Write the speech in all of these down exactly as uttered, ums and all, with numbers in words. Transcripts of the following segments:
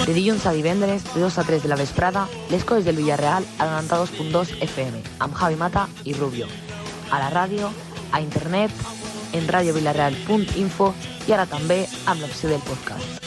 De dilluns a divendres, de dos a tres de la vesprada, les coses del Villarreal a noranta-dos punt dos F M, amb Javi Mata i Rubio. A la ràdio, a internet, en radio villarreal punt info i ara també amb l'opció del podcast.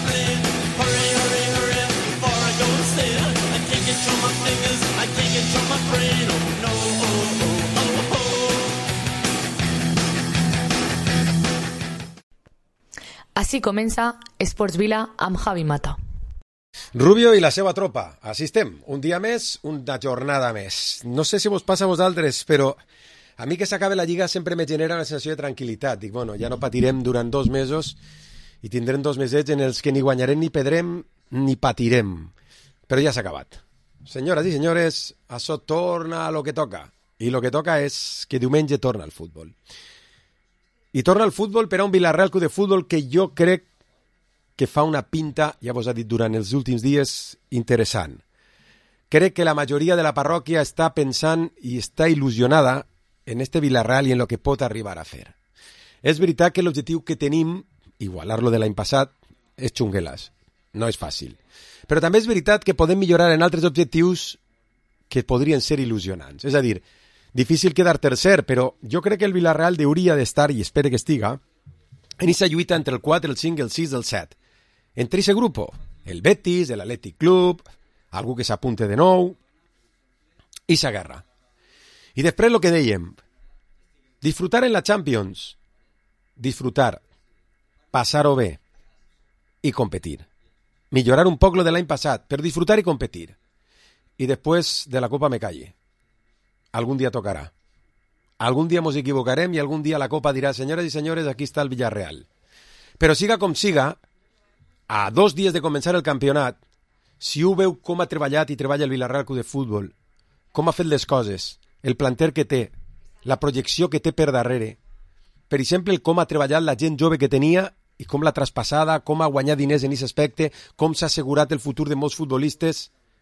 Així comença Esports Vila amb Javi Mata. Rubio i la seva tropa. Així estem. Un dia més, una jornada més. No sé si vos passa a vosaltres, però a mi que s'acabe la Lliga sempre me genera una sensació de tranquil·litat. Dic, bueno, ja no patirem durant dos mesos i tindrem dos mesets en els que ni guanyarem ni perdrem ni patirem. Però ja s'ha acabat. Senyores i senyores, això torna a lo que toca. I lo que toca és que diumenge torna el futbol. I torna el futbol per a un Villarreal Club de Futbol que jo crec que fa una pinta, ja vos ha dit durant els últims dies, interessant. Crec que la majoria de la parròquia està pensant i està il·lusionada en este Villarreal i en lo que pot arribar a fer. És veritat que l'objectiu que tenim, igualar-lo de l'any passat, és xunguelas. No és fàcil. Però també és veritat que podem millorar en altres objectius que podrien ser il·lusionants. És a dir, difícil quedar tercer, però jo crec que el Villarreal hauria d'estar, i espero que estiga, en aquesta lluita entre el quatre, el cinc, el sis i el set. Entre ese grupo, el Betis, el Athletic Club, algú que s'apunte de nou, i esa guerra. I després el que dèiem, disfrutar en la Champions, disfrutar, passar-ho bé i competir. Millorar un poc lo de l'any passat, però disfrutar i competir. I després de la Copa me calle. Algun dia tocarà. Algun dia mos equivocarem i algun dia la Copa dirà, senyores i senyores, aquí està el Villarreal. Però siga com siga, a dos dies de començar el campionat, si ho veu com ha treballat i treballa el Villarreal Club de Futbol, com ha fet les coses, el planter que té, la projecció que té per darrere, per exemple, com ha treballat la gent jove que tenia i com l'ha traspassada, com ha guanyat diners en aquest aspecte, com s'ha assegurat el futur de molts futbolistes,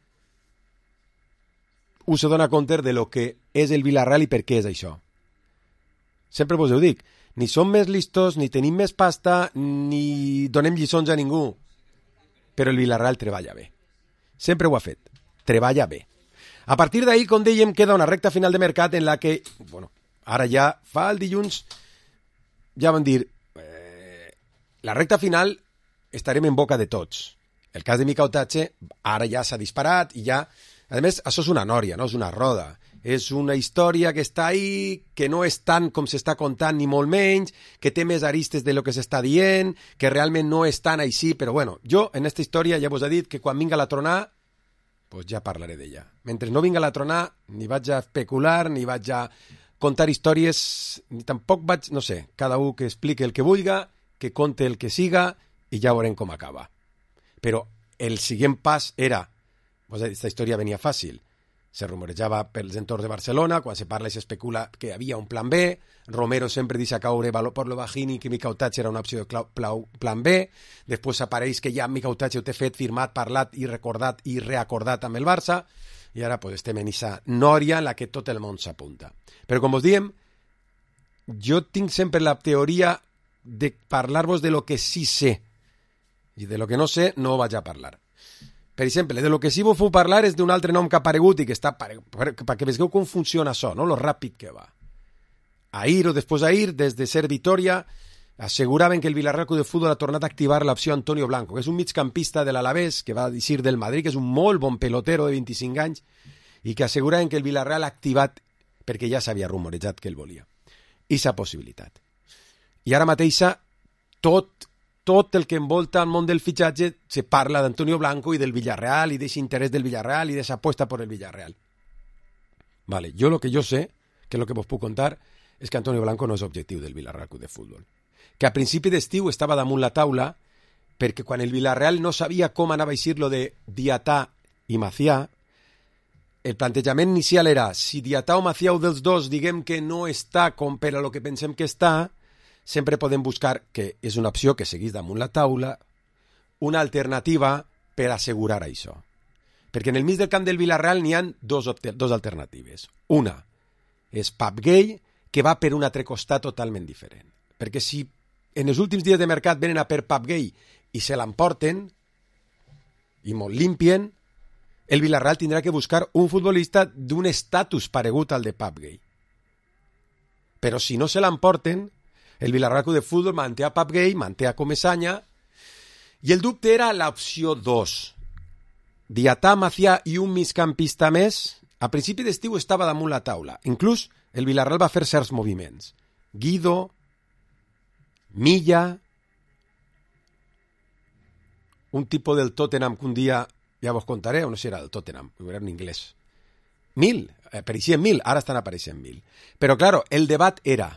us se dona compte de lo que és el Villarreal i per què és això. Sempre vos ho dic, ni som més listos, ni tenim més pasta, ni donem lliçons a ningú. Però el Villarreal treballa bé. Sempre ho ha fet. Treballa bé. A partir d'ahir, com dèiem, queda una recta final de mercat en la que, bueno, ara ja fa el dilluns, ja van dir, eh, la recta final estarem en boca de tots. El cas de Mica Otache ara ja s'ha disparat i ja, a més, això és una nòria, no és una roda. És una història que està ahí, que no és tant com s'està contant ni molt menys, que té més aristes de lo que s'està dient, que realment no és tan així, però bueno, jo en aquesta història ja vos he dit que quan vinga la tronà, pues ja parlaré d'ella. Mentre no vinga la tronà, ni vaig a especular, ni vaig a contar històries, ni tampoc vaig, no sé, cada un que explique el que vulga, que conte el que siga, i ja veurem com acaba. Però el següent pas era, vos he dit, aquesta història venia fàcil, se rumorejava pels entorns de Barcelona, quan se parla i s'especula que hi havia un plan B, Romero sempre deixa caure per lo bajini que Mica Otache era una opció de plan B, després apareix que ja Mica Otache ho té fet, firmat, parlat i recordat i reacordat amb el Barça, i ara pues, estem en aquesta nòria en la que tot el món s'apunta. Però com vos diem, jo tinc sempre la teoria de parlar-vos de lo que sí sé, i de lo que no sé no vaig a parlar. Per exemple, de lo que sí vos puc parlar és d'un altre nom que ha aparegut i que està, perquè veieu com funciona això, no? Lo ràpid que va. Ahir o després d'ahir, des de Ser Vitoria, asseguraven que el Villarreal Club de Futbol ha tornat a activar l'opció Antonio Blanco, que és un migcampista de l'Alavés, que va dir del Madrid, que és un molt bon pelotero de vint-i-cinc anys, i que asseguraven que el Villarreal ha activat, perquè ja s'havia rumorejat que el volia. I sa possibilitat. I ara mateixa, tot... tot el que envolta el món del fitxatge se parla d'Antonio Blanco i del Villarreal i d'aquest interès del Villarreal i d'aquesta aposta per el Villarreal. Vale, jo lo que jo sé, que és lo que vos puc contar, és que Antonio Blanco no és objectiu del Villarreal Club de Futbol. Que a principi d'estiu estava damunt la taula perquè quan el Villarreal no sabia com anava a eixir lo de Diatà i Macià, el plantejament inicial era si Diatà o Macià o dels dos diguem que no està com per a lo que pensem que està, sempre podem buscar, que és una opció que seguís damunt la taula, una alternativa per assegurar això. Perquè en el mig del camp del Villarreal n'hi ha dos, dos alternatives. Una és Pape Gueye, que va per un altre costat totalment diferent. Perquè si en els últims dies de mercat venen a per Pape Gueye i se l'emporten, i molt limpien, el Villarreal tindrà que buscar un futbolista d'un estatus paregut al de Pap Gay. Però si no se l'emporten, el Villarreal Club de Futbol manté a Pap Gay, manté a Comesaña, i el dubte era l'opció dos. Diatà, Macià i un migcampista més. A principi d'estiu estava damunt la taula. Inclús el Villarreal va fer certs moviments. Guido, Milla, un tipus del Tottenham que un dia, ja vos contaré, o no sé si era del Tottenham, era en anglès. Mil, apareixien mil, ara estan apareixent mil. Però, claro, el debat era: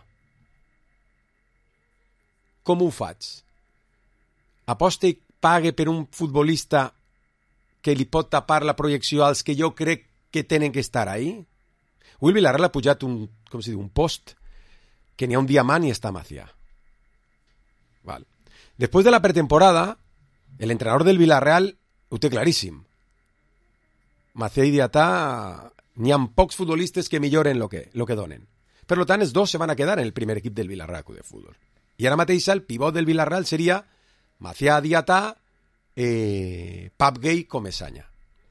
com ho faig? Aposta i pague per un futbolista que li pot tapar la projecció als que jo crec que tenen que estar ahí? Avui el Villarreal ha pujat un, com se diu, un post que n'hi ha un diamant i està Macià. Val. Després de la pretemporada, el entrenador del Villarreal ho té claríssim. Macià i Diatà, n'hi ha pocs futbolistes que milloren lo que, lo que donen. Per tant, els dos se van a quedar en el primer equip del Villarreal de Futbol. I ara mateix el pivot del Villarreal seria Macià, Diatà, eh, Pap Gay, Comesaña.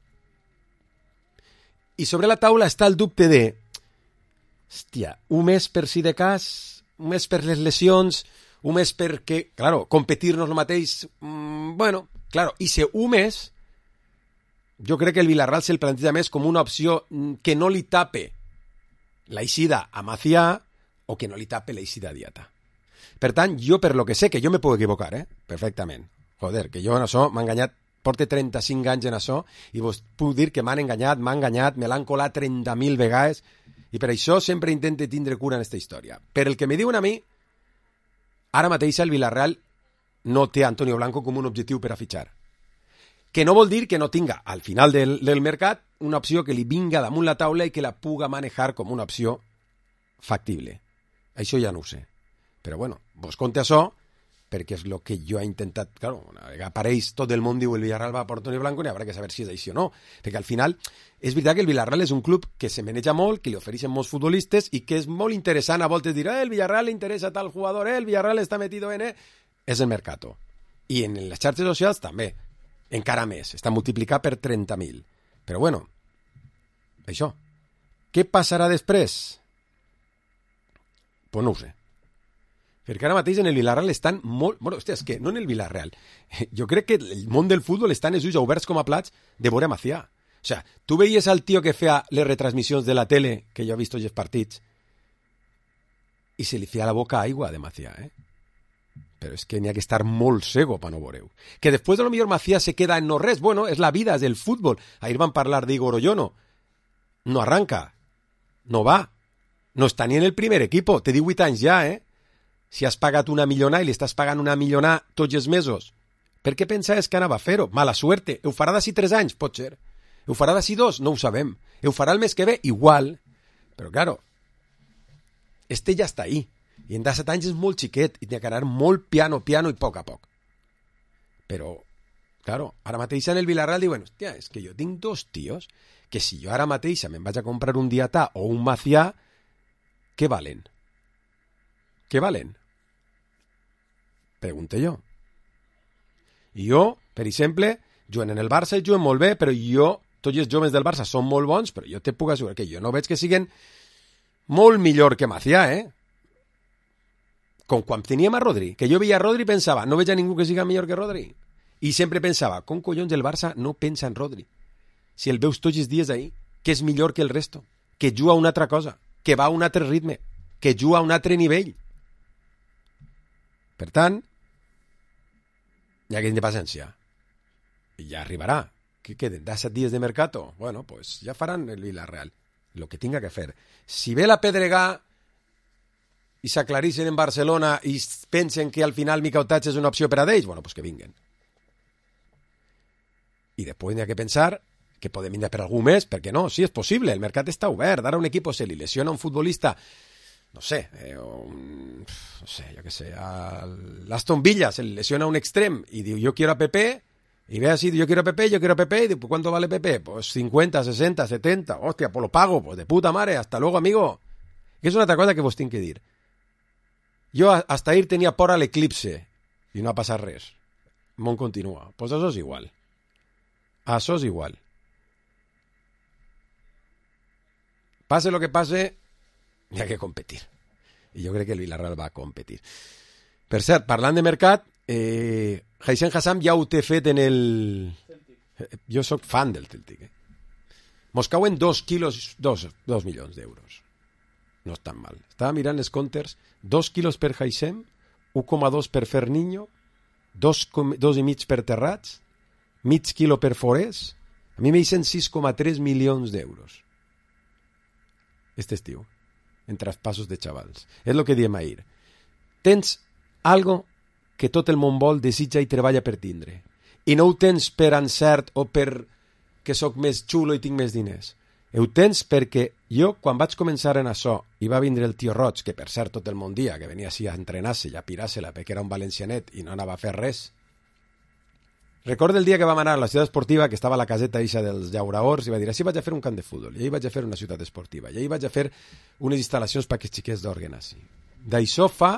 I sobre la taula està el dubte de, hòstia, un mes per si de cas, un mes per les lesions, un mes perquè, claro, competir-nos el mateix, mmm, bueno, claro, i si un mes, jo crec que el Villarreal se'l planteja més com una opció que no li tape la eixida a Macià o que no li tape la eixida a Diatà. Per tant, jo per lo que sé, que jo me puc equivocar, eh? Perfectament. Joder, que jo en això m'ha enganyat, porte trenta-cinc anys en això, i vos puc dir que m'han enganyat, m'han enganyat, me l'han colat trenta mil vegades, i per això sempre intento tindre cura en aquesta història. Per el que me diuen a mi, ara mateix el Villarreal no té Antonio Blanco com un objectiu per a fitxar. Que no vol dir que no tinga, al final del, del mercat, una opció que li vinga damunt la taula i que la puga manejar com una opció factible. Això ja no ho sé. Però bueno, vos conte això, perquè és el que jo he intentat. Claro, una vegada apareix tot el món, diu el Villarreal va per Antonio Blanco, i haurà que saber si és així o no. Perquè al final, és veritat que el Villarreal és un club que se maneja molt, que li ofereixen molts futbolistes i que és molt interessant a voltes dir, eh, el Villarreal le interessa tal jugador, eh, el Villarreal està metido en... Eh. És el mercato. I en les xarxes socials també. Encara més. Està multiplicat per trenta mil. Però bueno, això. Què passarà després? Pues no ho sé. Perquè ara mateix en el Villarreal estan molt... Bueno, hòstia, és que no en el Villarreal. Jo crec que el món del futbol està en els ulls oberts com a plats de veure Macià. O sea, tu veies al tio que feia les retransmissions de la tele, que jo he vist tots els partits, i se li feia la boca aigua de Macià, eh? Però és que n'hi ha que estar molt cego per no veure-ho. Que després de lo millor Macià se queda en no res. Bueno, és la vida, és el futbol. Ahir van parlar d'Igor Oyono. No arranca. No va. No està ni en el primer equipo. Té divuit anys ja, eh? Si has pagat una milionà i li estàs pagant una milionà tots els mesos, per què pensaves que anava a fer-ho? Mala suerte. Ho farà d'ací tres anys, pot ser. Ho farà d'ací dos? No ho sabem. Ho farà el mes que ve? Igual. Però, claro, este ja està ahí. I en disset anys és molt xiquet i té que anar molt piano, piano i a poc a poc. Però, claro, ara mateix en el Villarreal diuen, hòstia, és que jo tinc dos tios que si jo ara mateix me'n vaig a comprar un Diatà o un Macià, què valen? Què valen? Pregunte jo. I jo, per exemple, juguen en el Barça i juguen molt bé, però jo, tots els joves del Barça són molt bons, però jo te puc assegurar que jo no veig que siguin molt millor que Macià, eh? Com quan teníem a Rodri, que jo veia a Rodri i pensava, no veig a ningú que siga millor que Rodri. I sempre pensava, com collons el Barça no pensa en Rodri? Si el veus tots els dies ahí, que és millor que el resto, que juga a una altra cosa, que va a un altre ritme, que juga a un altre nivell. Per tant, hi ha que tenir paciència. I ja arribarà. Què queden? disset dies de mercato? Bueno, pues ja faran el Villarreal. Lo que tinga que fer. Si ve la pedregà i s'aclarixen en Barcelona i pensen que al final Micautatge és una opció per a d'ells, bueno, pues que vinguen. I després n'hi ha que pensar que podem vindre per algú més, perquè no, sí, és possible, el mercat està obert, ara un equip se li lesiona un futbolista, no sé, eh, un, no sé, jo què sé, a l'Aston Villa se li lesiona un extrem i diu, jo quiero a Pepe, y ve así, yo quiero a Pepe, yo quiero a Pepe, y digo, ¿cuánto vale Pepe? Pues cincuenta, sesenta, setenta, hostia, pues lo pago, pues de puta madre, hasta luego, amigo. Que és una altra cosa que vos tinc que dir. Jo hasta ahir tenia por a l'eclipse i no ha passat res. El món continua. Pues això és igual. Això és igual. Pase lo que pase, hi ha que competir. I jo crec que el Villarreal va a competir. Per cert, parlant de mercat, eh, Hissam Hassam ja ho té fet en el... Jo sóc fan del Celtic. Eh? Mos cauen dos quilos, dos, dos milions d'euros. No és tan mal. Estava mirant els comptes, dos quilos per Hissam, u coma dos per Ferninho, dos, dos i mig per Terrats, mig quilo per Forés, a mi m'eixen sis coma tres milions d'euros. Este estiu, en traspassos de xavals. És el que diem ahir. Tens algo que tot el món vol, desitja i treballa per tindre. I no ho tens per encert o per que sóc més xulo i tinc més diners. Ho tens perquè jo, quan vaig començar en això, i va vindre el tio Roig, que per cert tot el món dia, que venia així a entrenar-se i a pirar-se-la perquè era un valencianet i no anava a fer res. Recordo el dia que vam anar a la ciutat esportiva, que estava a la caseta eixa dels llauraors, i va dir, així vaig a fer un camp de futbol, i ahir vaig a fer una ciutat esportiva, i ahir vaig a fer unes instal·lacions perquè els xiquets d'Orgen així. D'això fa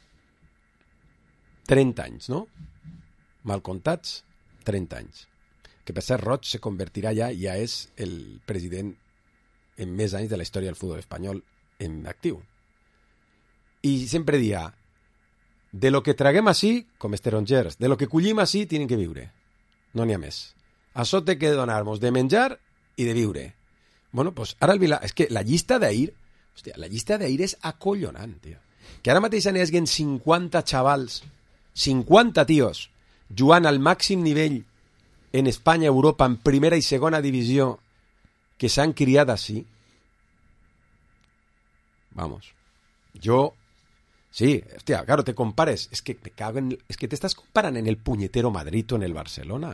trenta anys, no? Mal comptats, trenta anys. Que per cert, Roig se convertirà ja, ja és el president en més anys de la història del futbol espanyol en actiu. I sempre dia, de lo que traguem així, com els tarongers, de lo que collim així, tenen que viure. No n'hi ha més. Això té que donar-nos de menjar i de viure. Bueno, pues ara el Vila... És que la llista d'ahir, hòstia, la llista d'ahir és acollonant, tio. Que ara mateix n'hi hagin cinquanta xavals, cinquanta tios, jugant al màxim nivell en Espanya, Europa, en primera i segona divisió, que s'han criat així. Vamos. Yo... Sí, hostia, claro, te compares. Es que me cago en... Es que te estás comparando en el puñetero Madrid o en el Barcelona.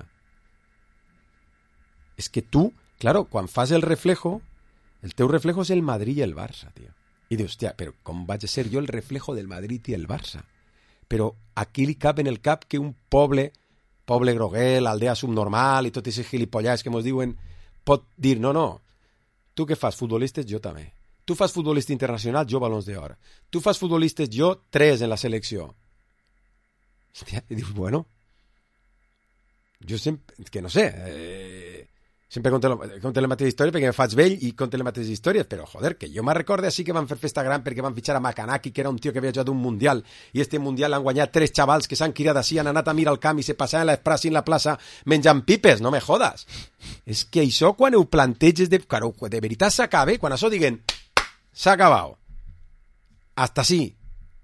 Es que tú, claro, quan fas el reflejo, el teu reflejo és el Madrid i el Barça, tío. I dius, hòstia, però com vaig a ser jo el reflejo del Madrid i el Barça? Però aquí li cap en el cap que un poble, poble groguel, aldea subnormal i tot aquests gilipollats que mos diuen, pot dir, no, no, tu que fas futbolistes, jo també. Tu fas futbolista internacional, jo balons d'or. Tu fas futbolistes, jo tres en la selecció. Hòstia, i dius, bueno, jo sempre, que no sé, eh, sempre conto, conto la mateixa història perquè me faig vell i conto les mateixes històries, però joder, que jo me recordo així que van fer festa gran perquè van fitxar a Macanaki, que era un tio que havia jugat un mundial, i este mundial han guanyat tres xavals que s'han criat així, han anat a mirar al camp i se passaven l'esprassi en la plaça menjant pipes, no me jodas. És que això quan ho planteges de, claro, de veritat s'acaba, quan això diguen s'ha acabat, hasta así,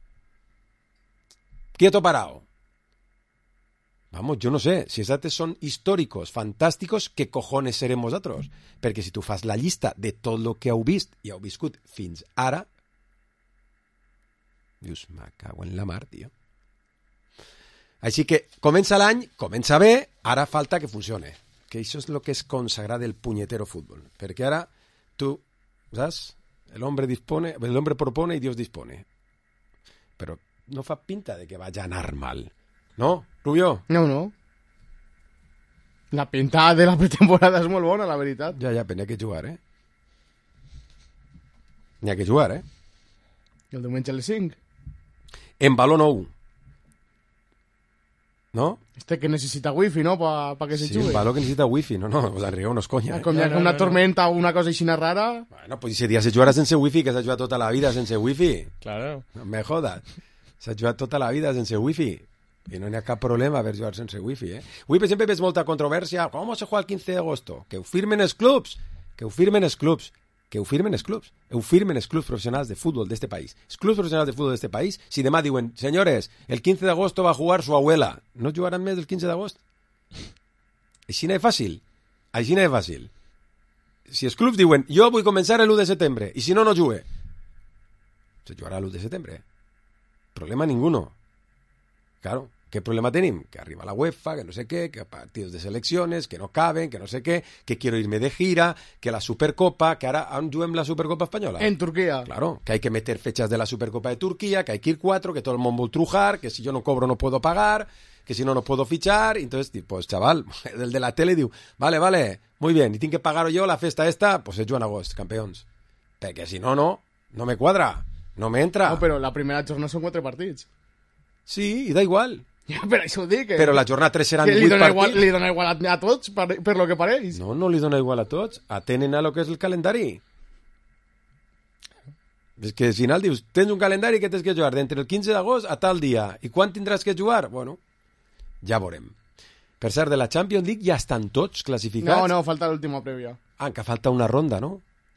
quieto parado. Vamos, yo no sé, si esos son históricos, fantásticos, ¿qué cojones serem vosaltres? Perquè si tu fas la llista de tot el que heu vist i heu viscut fins ara, dius, me cago en la mar, tio. Així que comença l'any, comença bé, ara falta que funcione. Que això és el que és consagrar del puñetero fútbol. Perquè ara tu, saps? El hombre dispone, el hombre propone y Dios dispone. Però no fa pinta de que vagi a anar mal. No, Rubio? No, no. La pinta de la pretemporada és molt bona, la veritat. Ja, ja, però n'hi ha que jugar, eh? N'hi ha que jugar, eh? I el diumenge a les cinc. En baló nou. ¿No? Este que necessita wifi, ¿no? Para pa que se sí, jugue. Sí, un baló que necessita wifi. No, no, pues arriba unos coña. Eh? Com no, no, una no, tormenta o una cosa així rara. Bueno, pues ese día se jugarà sense wifi, que s'ha jugat tota la vida sense wifi. Claro. No me jodas. S'ha jugat tota la vida sense wifi. I no n'hi ha cap problema per jugar sense wifi, eh? Avui, per exemple, veig molta controvèrsia. Com se juega el quinze de agosto? Que ho firmen els clubs. Que ho firmen els clubs. Que ho firmen els clubs. Ho firmen els clubs professionals de futbol d'este país. Els clubs professionals de futbol d'este país, si demà diuen, senyores, el quinze de agosto va a jugar su abuela, no jugaran més el quinze de agost? Així no és fàcil. Així no és fàcil. Si els clubs diuen, jo vull començar l'u de setembre, i si no, no jugue, se jugarà l'u de setembre. Problema ninguno. Claro, ¿qué problema tenim? Que arriba la UEFA, que no sé qué, que partidos de selecciones, que no caben, que no sé qué, que quiero irme de gira, que la Supercopa, que ahora aún juguem la Supercopa Española. En Turquía. Claro, que hay que meter fechas de la Supercopa de Turquía, que hay que ir cuatro, que todo el mundo vol trujar, que si yo no cobro no puedo pagar, que si no no puedo fichar. Y entonces, pues chaval, el de la tele diu, vale, vale, muy bien, y tengo que pagar yo la festa esta, pues es Joan Agost, campeons. Perquè si no, no, no me cuadra, no me entra. No, pero la primera jornada son cuatro partits. Sí, y da igual. Ja, per això ho dic. Que, Però la jornada tres seran que li vuit dona partits. igual, li dona igual a, a tots, per, per lo que pareix. No, no li dona igual a tots. Atenen a lo que és el calendari. És que al final dius, tens un calendari que tens que jugar d'entre el quinze d'agost a tal dia. I quan tindràs que jugar? Bueno, ja veurem. Per cert, de la Champions League ja estan tots classificats. No, no, falta l'última prèvia. Ah, que falta una ronda, ¿no?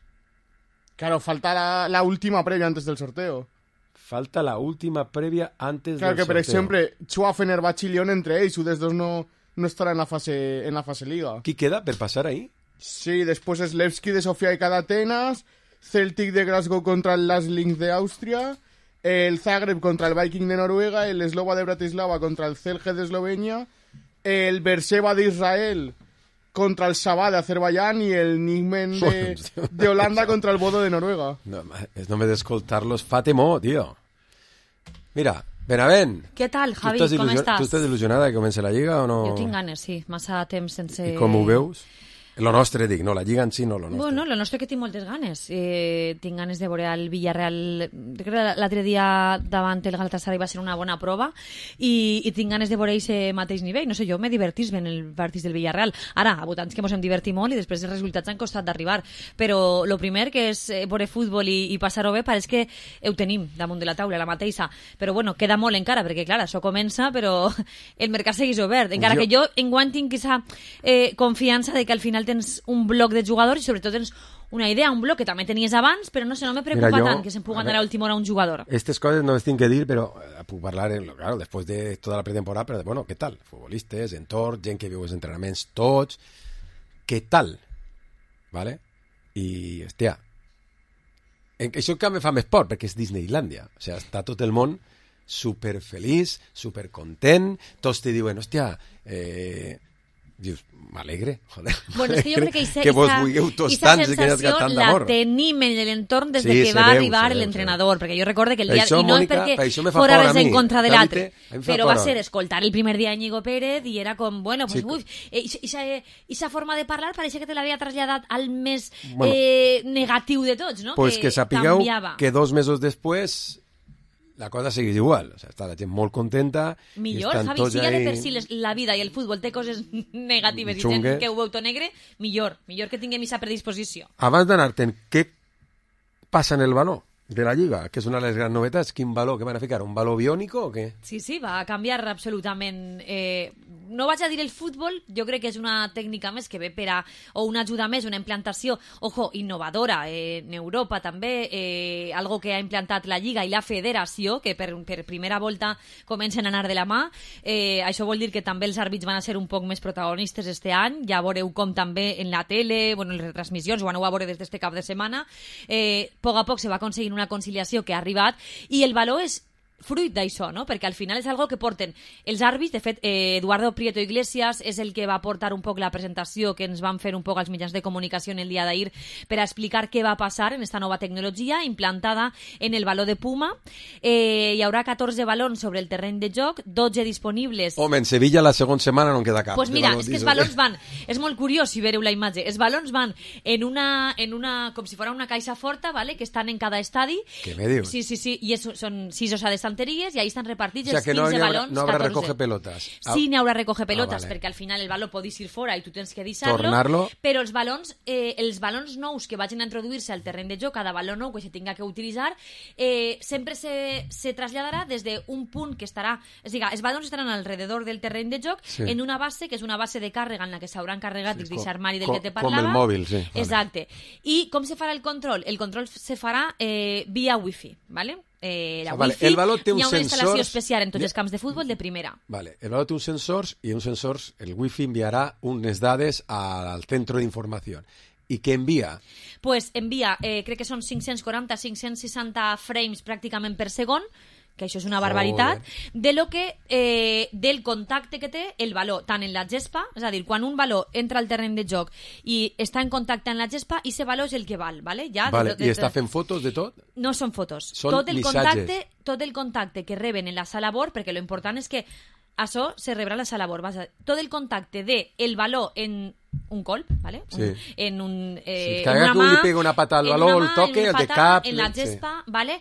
Claro, falta la, la última prèvia antes del sorteo. Falta la última prèvia antes Claro del que, per sorteo. exemple, Chua, Fenerbahce i Lyon entre ells, u dels dos no, no estarà en la fase, en la fase Liga. Qui queda per passar ahí? Sí, después es Levski de Sofía y cada Atenas, Celtic de Glasgow contra el Las Links de Austria, el Zagreb contra el Viking de Noruega, el Slova de Bratislava contra el Celje de Eslovenia, el Beersheba de Israel contra el Sabah de Azerbaiyán y el Nijmen de, de Holanda contra el Bodo de Noruega. No, és només d'escoltar-los fa temor, tio. Mira, Benavent. Què tal, Javi? Tu estàs Com il·lusió- estàs? Tu estàs il·lusionada que comenci la Lliga o no? Jo tinc ganes, sí. Massa temps sense... I com ho veus? Lo nostre, dic, no, la Lliga en si no, lo nostre. Bueno, lo nostre que tinc moltes ganes. Eh, tinc ganes de veure el Villarreal. Crec que l'altre dia davant el Galatasaray va ser una bona prova i, i tinc ganes de veure aquest mateix nivell. No sé, jo m'he divertit ben el partit del Villarreal. Ara, a votants que mos hem divertit molt i després els resultats han costat d'arribar. Però lo primer, que és eh, veure futbol i, i passar-ho bé, pareix que ho tenim damunt de la taula, la mateixa. Però bueno, queda molt encara, perquè clar, això comença, però el mercat segueix obert. Encara Jo- que jo enguany tinc aquesta eh, confiança de que al final tens un bloc de jugadors i sobretot tens una idea, un bloc que també tenies abans, però no sé, no me preocupa Mira, jo- tant que se'n pugui a anar ver, a última hora un jugador. Estas cosas no les tinc que dir, però eh, puc parlar, en, claro, después de toda la pretemporada, però, bueno, què tal? Futbolistes, entorn, gent que viu els entrenaments tots, què tal? Vale? I, hòstia, en, això que me fa més por, perquè és Disneylandia. O sigui, està tot el món superfeliç, supercontent, tots te diuen, hòstia, eh... dius, m'alegre, joder. Bueno, és que jo crec que ixa, que vos ixa, vulgueu tots ixa tants i que hi ha sensació tant la d'amor. tenim en l'entorn des Sí, de que se va veu, arribar se veu, l'entrenador, perquè jo recorde que el Per dia... això, I no Mònica, és per això perquè me fa fora por a res mi. en contra de David, l'altre, a mi em fa però va por. ser escoltar el primer dia a Íñigo Pérez i era com, bueno, pues, Sí. ui, ixa forma de parlar pareixia que te l'havia traslladat al més Bueno. eh, negatiu de tots, no? Pues que sapigueu canviava. que dos mesos després la cosa segueix igual. O sea, està la gent molt contenta. i Millor, estan Javi, tots si ja de ahí per si les, la vida i el futbol té coses negatives i Xungues. gent que ho veu tot negre, millor, millor que tinguem aquesta predisposició. Abans d'anar-te'n, què passa en el baló de la Lliga? Que és una de les grans novetats. Quin baló que van a ficar? Un baló biònico o què? Sí, sí, va canviar absolutament. Eh, no vaig a dir el futbol, jo crec que és una tècnica més que ve per a, o una ajuda més, una implantació, ojo, innovadora, eh, en Europa també, eh, algo que ha implantat la Lliga i la Federació, que per, per primera volta comencen a anar de la mà. Eh, això vol dir que també els àrbits van a ser un poc més protagonistes este any, ja veureu com també en la tele, bueno, en les retransmissions, ho aneu a veure des d'este cap de setmana. Eh, a poc a poc se va aconseguint una conciliació que ha arribat i el valor és fruit d'això, no? Perquè al final és algo que porten els àrbits. De fet, eh, Eduardo Prieto Iglesias és el que va portar un poc la presentació que ens van fer un poc als mitjans de comunicació en el dia d'ahir per a explicar què va passar en esta nova tecnologia implantada en el baló de Puma. Eh, hi haurà catorze balons sobre el terreny de joc, dotze disponibles. Home, en Sevilla la segona setmana no en queda cap. Pues de mira, balons és que els d'esos, balons eh? van... És molt curiós si veureu la imatge. Els balons van en una, en una... com si fora una caixa forta, ¿vale? Que estan en cada estadi. Què me dius? Sí, sí, sí. I és, són sis o set estanteries i ahí estan repartits O sea, els que no, quinze hi haurà, balons, no habrá catorze. recoge pelotas. Sí, n'hi haurà recoge pelotes, Ah, vale. perquè al final el baló podís ir fora i tu tens que deixar-lo. Tornar-lo. Però els balons, eh, els balons nous que vagin a introduir-se al terreny de joc, cada baló nou que se tinga que utilitzar, eh, sempre se, se traslladarà des d'un punt que estarà... És a dir, els balons estaran alrededor del terreny de joc Sí. en una base, que és una base de càrrega en la que s'hauran carregat Sí, sí, com- armari del com- que te com el parlava. mòbil, sí, vale. Exacte. I com se farà el control? El control se farà eh, via wifi, ¿vale? Eh, la Ah, vale, wifi, el baló té hi ha uns una instal·lació sensors- especial en tots Ja- els camps de futbol de primera. Vale, el baló té uns sensors i uns sensors, el wifi enviarà unes dades al centro d'informació. I què envia? Pues envia, eh, crec que són cinc-cents quaranta a cinc-cents seixanta frames pràcticament per segon, que això és una barbaritat, de lo que, eh, del contacte que té el baló, tant en la gespa, és a dir, quan un baló entra al terreny de joc i està en contacte amb la gespa, i ese baló és el que val, ¿vale? Ja, Vale, de, de, i està fent fotos de tot? No són fotos. Són tot el missatges. contacte, tot el contacte que reben en la sala bord, perquè lo important és que això se rebrà a la sala bord. Vas tot el contacte de el baló en un colp, ¿vale? Sí. Un, en un... Eh, Sí, que en haga una que un li mà, pegui una pata al en baló, una el mà, toque, en el una de pata, cap, en la sí. gespa, ¿vale?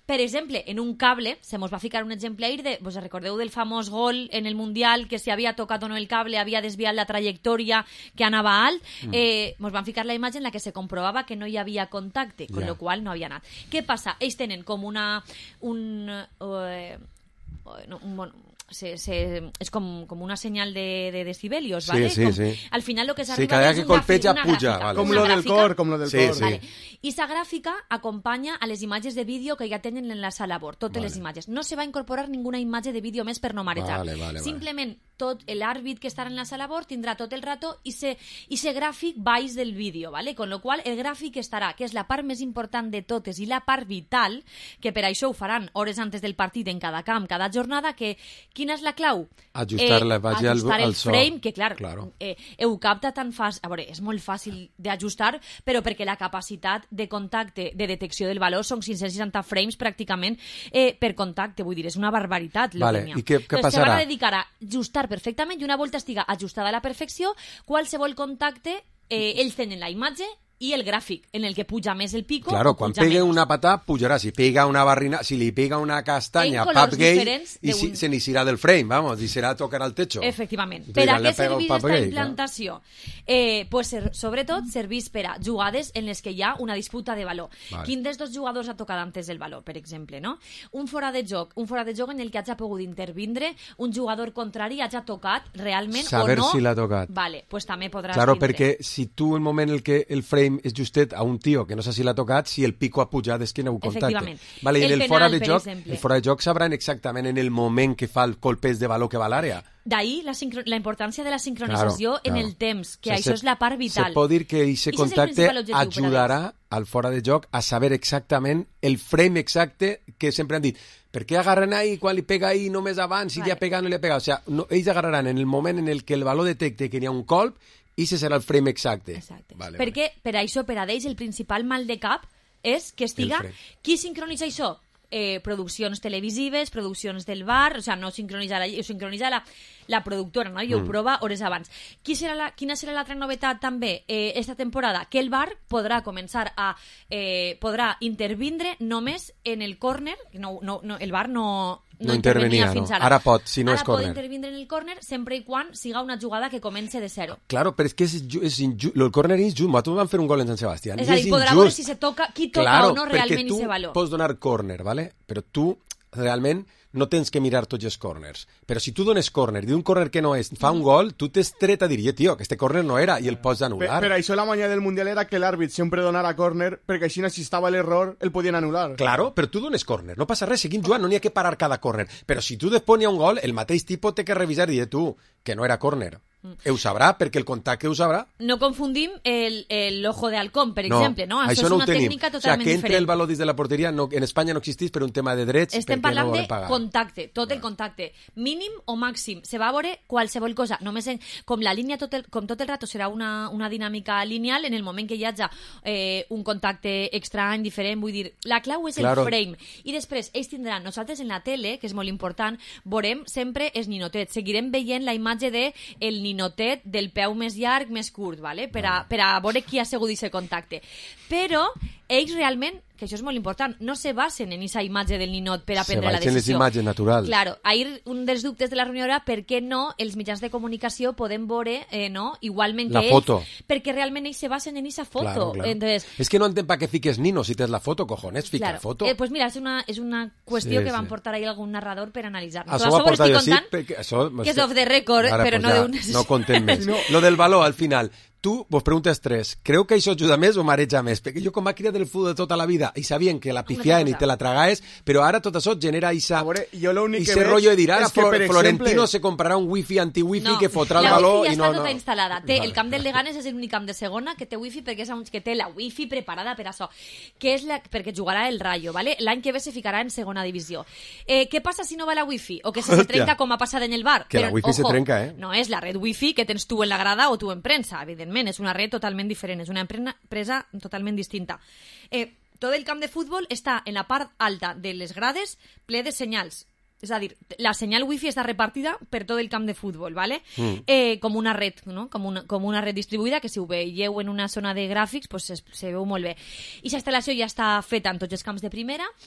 Per exemple, en un cable, se mos va ficar un exemple ahir de, vos recordeu del famós gol en el Mundial, que si havia tocat o no el cable havia desviat la trajectòria que anava alt, mm. eh, mos van ficar la imatge en la que se comprovava que no hi havia contacte, con yeah. lo qual no havia anat. Què passa? Ells tenen com una... un... Eh, no, un bon, Se, se, és com, com una senyal de, de decibelios, sí, ¿vale? Sí, com, sí. Al final lo que sí, s'arriba cada és que un colpeja gràfic, puja, gràfica, vale. Com una lo del gràfica, cor, com lo del sí, cor. Sí. Vale. I sa gràfica acompanya a les imatges de vídeo que ja tenen en la sala bord, totes vale. les imatges. No se va incorporar ninguna imatge de vídeo més per no marejar. Vale, vale, Simplement vale. tot l'àrbit que estarà en la sala bord tindrà tot el rato i se, i se gràfic baix del vídeo, ¿vale? Con lo qual el gràfic estarà, que és la part més important de totes i la part vital, que per això ho faran hores antes del partit en cada camp, cada jornada, que quina és la clau? Ajustar eh, la imatge al, ajustar el al so. frame, que clar, claro. eh, ho capta tan fàcil, a veure, és molt fàcil d'ajustar, però perquè la capacitat de contacte, de detecció del valor són cinc-cents seixanta frames pràcticament eh, per contacte, vull dir, és una barbaritat. Vale, i què, què Entonces, passarà? se van a dedicar a ajustar perfectament i una volta estiga ajustada a la perfecció, qualsevol contacte, eh, ells tenen la imatge i el gràfic, en el que puja més el pico Claro, o quan puja pegue menys. una patà, pujarà. Si pega una barrina, si li pega una castanya, En colors Pap Gay, diferents i de si, un- se n'eixirà del frame, vamos, i serà tocar al techo. Efectivament. Entonces, Per a le què pega el serveix Pap aquesta Gay, implantació? Eh, pues, ser, sobretot serveix per a jugades en les que hi ha una disputa de valor. Vale. Quin dels dos jugadors ha tocat antes el valor, per exemple, no? Un fora de joc, un fora de joc en el que hagi pogut intervindre un jugador contrari hagi tocat realment Saber o no. si l'ha tocat. Vale, pues també podràs Claro, vindre. perquè si tu, el moment en el que el frame és justet a un tio que no sé si l'ha tocat, si el pico ha pujat és que no ho contacte. Efectivament. Vale, i El en el penal, fora de per joc, exemple. el fora de joc sabran exactament en el moment que fa el colpes de valor que va a l'àrea. D'ahir la, sincro... la importància de la sincronització Claro, en claro. el temps, que O sea, això se- és la part vital. Se pot dir que aquest Ese és el contacte principal objectiu per a ajudarà al fora de joc a saber exactament el frame exacte que sempre han dit. Per què agarren ahí quan li pega ahí només abans, si Vale. li ha pegat no li ha pegat? O sea, no, ells agarraran en el moment en el que el valor detecte que n'hi ha un colp i ese serà el frame exacte. Exacte. Vale, Perquè per això, per a ells, el principal mal de cap és que estiga... El frame. Qui sincronitza això? Eh, produccions televisives, produccions del bar, o sigui, no sincronitzar, la, sincronitzar la, la productora, no? I ho Mm. prova hores abans. Qui serà la, quina serà l'altra novetat també eh, esta temporada? Que el bar podrà començar a... Eh, podrà intervindre només en el córner, no, no, no, el bar no... No intervenia, fins no. ara. Ara pot, si no Ara és córner. pot intervindre en el córner sempre i quan siga una jugada que comence de zero. Claro, però és que és, ju- és injust. El córner és injust. Nosaltres vam fer un gol en Sant Sebastián. És i a és dir, podrà injust. veure si se toca, qui toca Claro, o no realment perquè tu ese valor. pots donar córner, ¿vale? Però tu realment no tens que mirar tots els corners. Però si tu dones córner i un córner que no és fa un gol, tu t'has tret a dir, "Eh, tio, que este córner no era", i el pots Per, anul·lar. per això la manya del Mundial era que l'àrbit sempre donara córner, perquè així si estava l'error el podien anul·lar. Claro, però tu dones córner, no passa res, seguim jugant, no n'hi ha que parar cada córner. Però si tu després n'hi ha un gol, el mateix tipus té que revisar i dir, tu, que no era córner. Mm. Ho sabrà, perquè el contacte ho sabrà. No confundim el, el ojo de halcón, per No, exemple, no? Això, això és no ho una tenim. tècnica O sigui, totalment que entre diferent. el valor des de la porteria no, en Espanya no existeix per un tema de drets, Estem perquè parlant no de volen pagar. contacte, tot el contacte, mínim o màxim. Se va veure qualsevol cosa. Només en, com la línia, tot el, com tot el rato serà una, una dinàmica lineal, en el moment que hi hagi eh, un contacte estrany, diferent, vull dir, la clau és Claro. el frame. I després, ells tindran, nosaltres en la tele, que és molt important, veurem sempre els ninotets. Seguirem veient la imatge de el ninotet del peu més llarg, més curt, vale? per, a, per a veure qui ha sigut aquest contacte. Però ells realment, que això és molt important, no se basen en aquesta imatge del ninot per a Se prendre la basen en les decisió. imatges naturals. Claro, ahir un dels dubtes de la reunió era per què no els mitjans de comunicació podem veure eh, no, igualment La que foto. ells, perquè realment ells se basen en aquesta foto. Claro, claro. Entonces, Es que no entenc per què fiques Nino si tens la foto, cojones, fica claro. foto. Eh, pues mira, és una, és una qüestió Sí, que van sí. portar ahir algun narrador per analitzar. Això ho ha portat jo, sí, perquè això... que és off the record, Ara, però pues no ja, d'un... No contem més. No. Lo del valor, al final, tu vos preguntes tres, creu que això ajuda més o mareja més? Perquè jo com a cria del futbol de tota la vida i sabien que la pifiaven i te la tragaes, però ara tot això genera isa, A veure, jo l'únic que ese veig rollo de dir, ara és que, Flor, per Florentino exemple- se comprarà un wifi anti-wifi No, que fotrà el la valor wifi ja i està no... tota no. instal·lada. Té, Vale. el camp del Leganés és l'únic camp de segona que té wifi perquè és un, que té la wifi preparada per a això. Que és la, perquè jugarà el Rayo, ¿vale? L'any que ve se ficarà en segona divisió. Eh, què passa si no va la wifi? O que se, se Hòstia. trenca com ha passat en el bar? Que la wifi se trenca, eh? No és la red wifi que tens tu en la grada o tu en premsa, evidentment. És una red totalment diferent, és una empresa totalment distinta. Eh, tot el camp de futbol està en la part alta de les grades ple de senyals. És a dir, la senyal wifi està repartida per tot el camp de futbol, ¿vale? Mm. Eh, com una red, no? Com una, com una red distribuïda, que si ho veieu en una zona de gràfics, pues se, se veu molt bé. I aquesta instal·lació ja està feta en tots els camps de primera,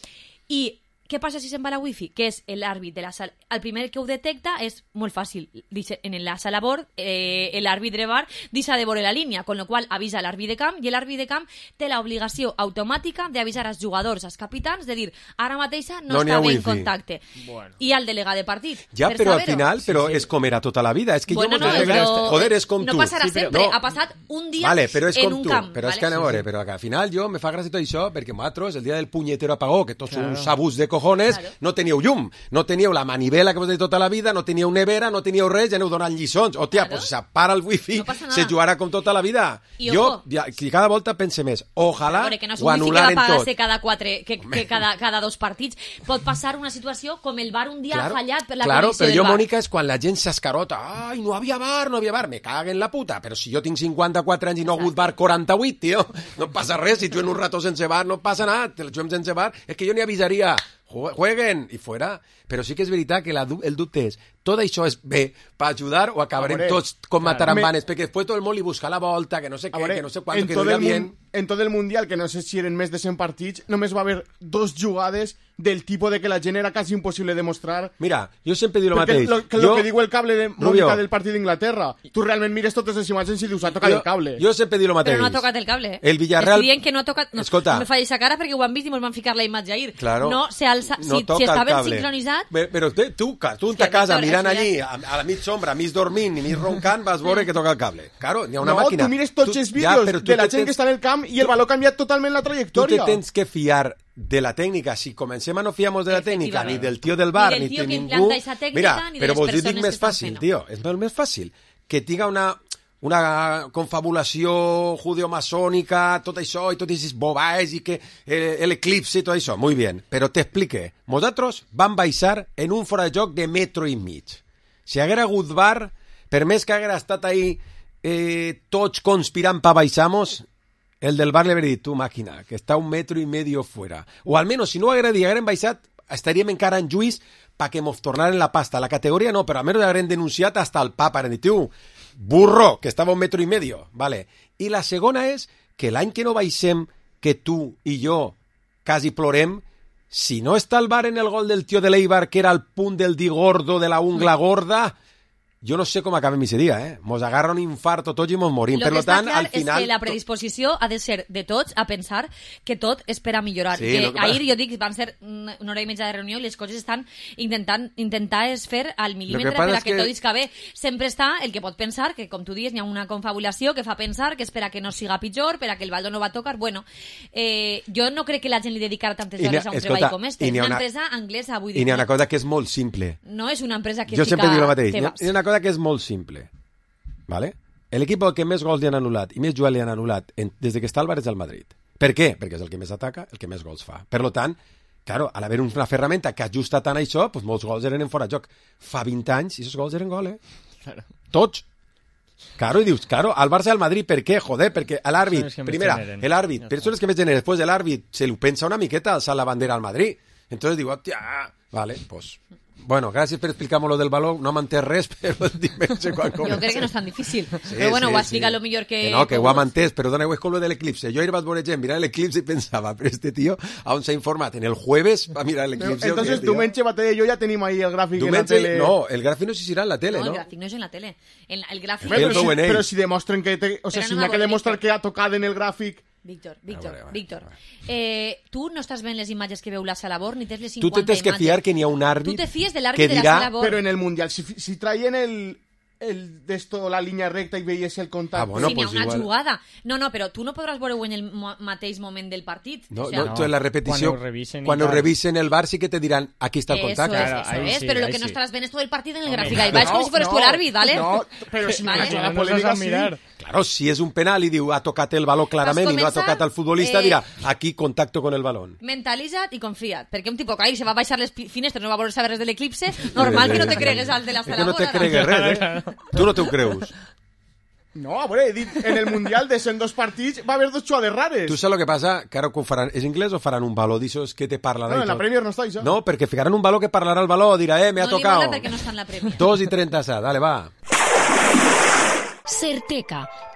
I què passa si se'n va la wifi? Que és l'àrbit de la sala. El primer que ho detecta és molt fàcil. Dice, en la sala bord, eh, l'àrbitre bar deixa de veure la línia, con lo qual avisa l'àrbit de camp i l'àrbit de camp té l'obligació automàtica d'avisar als jugadors, als capitans, de dir, ara mateixa no, no està bé en wifi. contacte. Bueno. I al delegat de partit. Ja, per però al saber-ho. final, però Sí, sí. és com era tota la vida. És que Bueno, jo... no, moltes però- vegades- Joder, és com no tu. passarà Sí, però- sempre. no. Ha passat un dia Vale, però és en com un tu. camp. Però és vale? que, a veure, però que al final jo me fa gràcia tot això perquè vosaltres, el dia del punyetero apagó, que tots Claro. són uns abús de cojones, Claro. no teníeu llum, no teníeu la manivela que vos de tota la vida, no teníeu nevera, no teníeu res, ja aneu donant lliçons. Hòstia, Claro. pues se para el wifi, No passa nada. se jugarà com tota la vida. I jo, ojo. ja, que cada volta pense més, ojalà A veure, que no és ho un wifi que va anul·laren pagar-se tot. cada quatre, que, que cada, cada dos partits. Pot passar una situació com el bar un dia Claro, ha fallat per la claro, connexió però del jo, bar. Mònica, és quan la gent s'escarota. Ai, no havia bar, no havia bar. Me caguen la puta. Però si jo tinc cinquanta-quatre anys i no ha hagut bar quaranta-vuit, tio, no passa res. Si juguem un rato sense bar, no passa nada. Te la juguem sense bar. És que jo ni avisaria. Jueguen i fuera. Però sí que és veritat que la, el dubte és tot això és bé per ajudar o acabarem Veure, tots com claro. matarambanes, perquè després tot el món li busca la volta, que no sé què, A veure, que no sé quant, en que tot no irà el bien. mun- en tot el Mundial, que no sé si eren més de cent partits, només va haver dos jugades del tipus de que la gent era quasi impossible demostrar. Mira, jo sempre dic el Perquè mateix. lo, que jo, lo que diu el cable de Rubio. Mónica del partit d'Inglaterra, tu realment mires totes les imatges i dius, ha tocat jo, el cable. jo sempre dic el mateix. Però no ha tocat el cable. Eh? El Villarreal... Estic dient que no ha tocat... No, Escolta. no me fallis a cara perquè ho han vist i ens van ficar la imatge ahir. Claro. No se alça... No si, toca si el està ben cable. sincronitzat... Bé, però te, tu, que tu en ta que, casa Víctor, mirant és allí, a, a la mig sombra, mig dormint i mig roncant, vas veure que toca el cable. Claro, hi ha una no, màquina. tu mires tots Tu- els ja, vídeos però tu de la te gent tens- que està en el camp i el baló ha canviat totalment la Tu te trajectòria. tens que fiar de la tècnica. Si comencem a no fiamos de la tècnica, ni Efectivament. del tio del bar, Ni del ni tio de que ningú... implanta esa tècnica, Mira, ni de però les vos ho dic persones més que estan fàcil, fent-ho. tio. És molt més fàcil. Que tinga una, una confabulació judeomasònica, tot això, i tot aquests bobaes, i que eh, l'eclipse i tot això. Muy bien. Però t'explique. Nosaltres vam baixar en un fora de joc de metro i mig. Si haguera hagut bar, per més que haguera estat ahí eh, tots conspirant pa baixamos, el del bar li hauria dit, tu màquina, que està un metro i medio fuera. O almenys, si no haguera dit, haguérem baixat, estaríem encara en juís perquè mos tornaren la pasta. La categoria no, però almenys haguérem denunciat hasta el papa. Haguérem dit, tu, burro, que estava un metro i medio. Vale. I la segona és que l'any que no baixem, que tu i jo quasi plorem, si no està el bar en el gol del tio de l'Eibar, que era el punt del di gordo, de la ungla gorda, jo no sé com acabem ese dia, eh? Mos agarra un infarto tots i mos morim. Lo Per que lo tant, està clar al final... és que la predisposició ha de ser de tots a pensar que tot és per a millorar. Sí, que lo que ahir passa- jo dic, van ser una una hora i mitja de reunió i les coses estan intentant intentar és fer al mil·límetre passa per a és que, que- tot isca bé. Sempre està el que pot pensar, que com tu dius, hi ha una confabulació que fa pensar que és per a que no siga pitjor, per a que el baldo no va tocar. Bueno, eh, jo no crec que la gent li dedicara tantes I n'hi ha- hores a un escolta, treball com este. i És n'hi ha una una- empresa anglesa, vull I dir. n'hi ha una no, cosa que és molt simple. no és una empresa que Jo sempre fica dic el mateix. N'hi ha, tebas. n'hi ha una cosa que és molt simple. ¿Vale? El equipo que més gols li han anul·lat i més jugats li han anul·lat en, des de que està al bar és el Madrid. Per què? Perquè és el que més ataca, el que més gols fa. Per lo tant, claro, al haver una ferramenta que ajusta tant això, pues molts gols eren en fora de joc. Fa vint anys i esos gols eren gol, eh? Claro. Tots. Claro, i dius, claro, al Barça i al Madrid, per què? Joder, perquè l'àrbit, Són els que més primera, generen. l'àrbit, Ja però està. són els que més generen. Després l'àrbit se lo pensa una miqueta alçar la bandera al Madrid. Entonces digo, hòstia, vale, pues... Bueno, gràcies per explicar-me lo del baló, no m'entès res, però dime no sé quan Jo comença. crec que no és tan difícil. Sí, però bueno, sí, ho ha explicat sí. lo millor que... Que no, que ho pogut. hem entès, però doneu, és com lo de l'eclipse. Jo ahir vaig veure gent mirar l'eclipse i pensava, però este tío, on s'ha informat? En el jueves va mirar l'eclipse. Entonces, ¿o qué, tío? diumenge, Batalla i jo ja tenim ahí el gràfic en la Diumenge, tele. no, el gràfic no sé si serà en la tele, No, no? el gràfic no és en la tele. En el gràfic... Bé, però, El si, veuen ells. però si demostren que... Te, o sea, Però si no n'hi ha va que veure, demostrar Víctor. que ha tocat en el gràfic... Víctor, Víctor, vale, vale, Víctor. vale. Eh, tu no estàs veient les imatges que veu la sala Bor, ni tens les Tu cinquanta te tens que imatges. fiar que n'hi ha un àrbit Tu te fies de que l'àrbit de la dirà- sala Bor. Però en el Mundial, si, si traien el, el d'esto, la línia recta i veies el contacte... Ah, bueno, si n'hi ha pues una igual. jugada. No, no, però tu no podràs veure-ho en el mo- mateix moment del partit. No, o sea, no, tu en la repetició, Quan ho revisen i quan ho tal. revisen el bar sí que te diran, aquí està el Eso contacte. es, Claro, eso ahí es, sí, pero lo ahí que no sí. estarás viendo es todo el partido en el Hombre, gráfico. Ahí claro. vais como si fueras tú el árbitro, ¿vale? No, però si Vale. una jugada No nos polèmica vas a sí. mirar. Claro, si és un penal i diu ha tocat el baló clarament Vas i no ha començar, tocat el futbolista, eh, dirà aquí contacto con el balón. Mentalitza't i confia't, perquè un tipo que ahir se va a baixar les pi- finestres no va voler saber res de l'eclipse, normal que no te cregues al de la És que sala no te Bor, ara. cregues res, eh? Tu no t'ho creus. No, a veure, he dit, en el Mundial de cent dos partits va haver dos jugades rares. Tu saps el que passa? Que ara ho faran... És anglès o faran un baló d'aixòs que te parlarà? No, i en la tot? Premier no està això. No, perquè ficaran un baló que parlarà el baló, dirà, eh, me ha No li tocado. mola perquè no està en la Premier. Dos i trenta sa, dale, va. Certeca,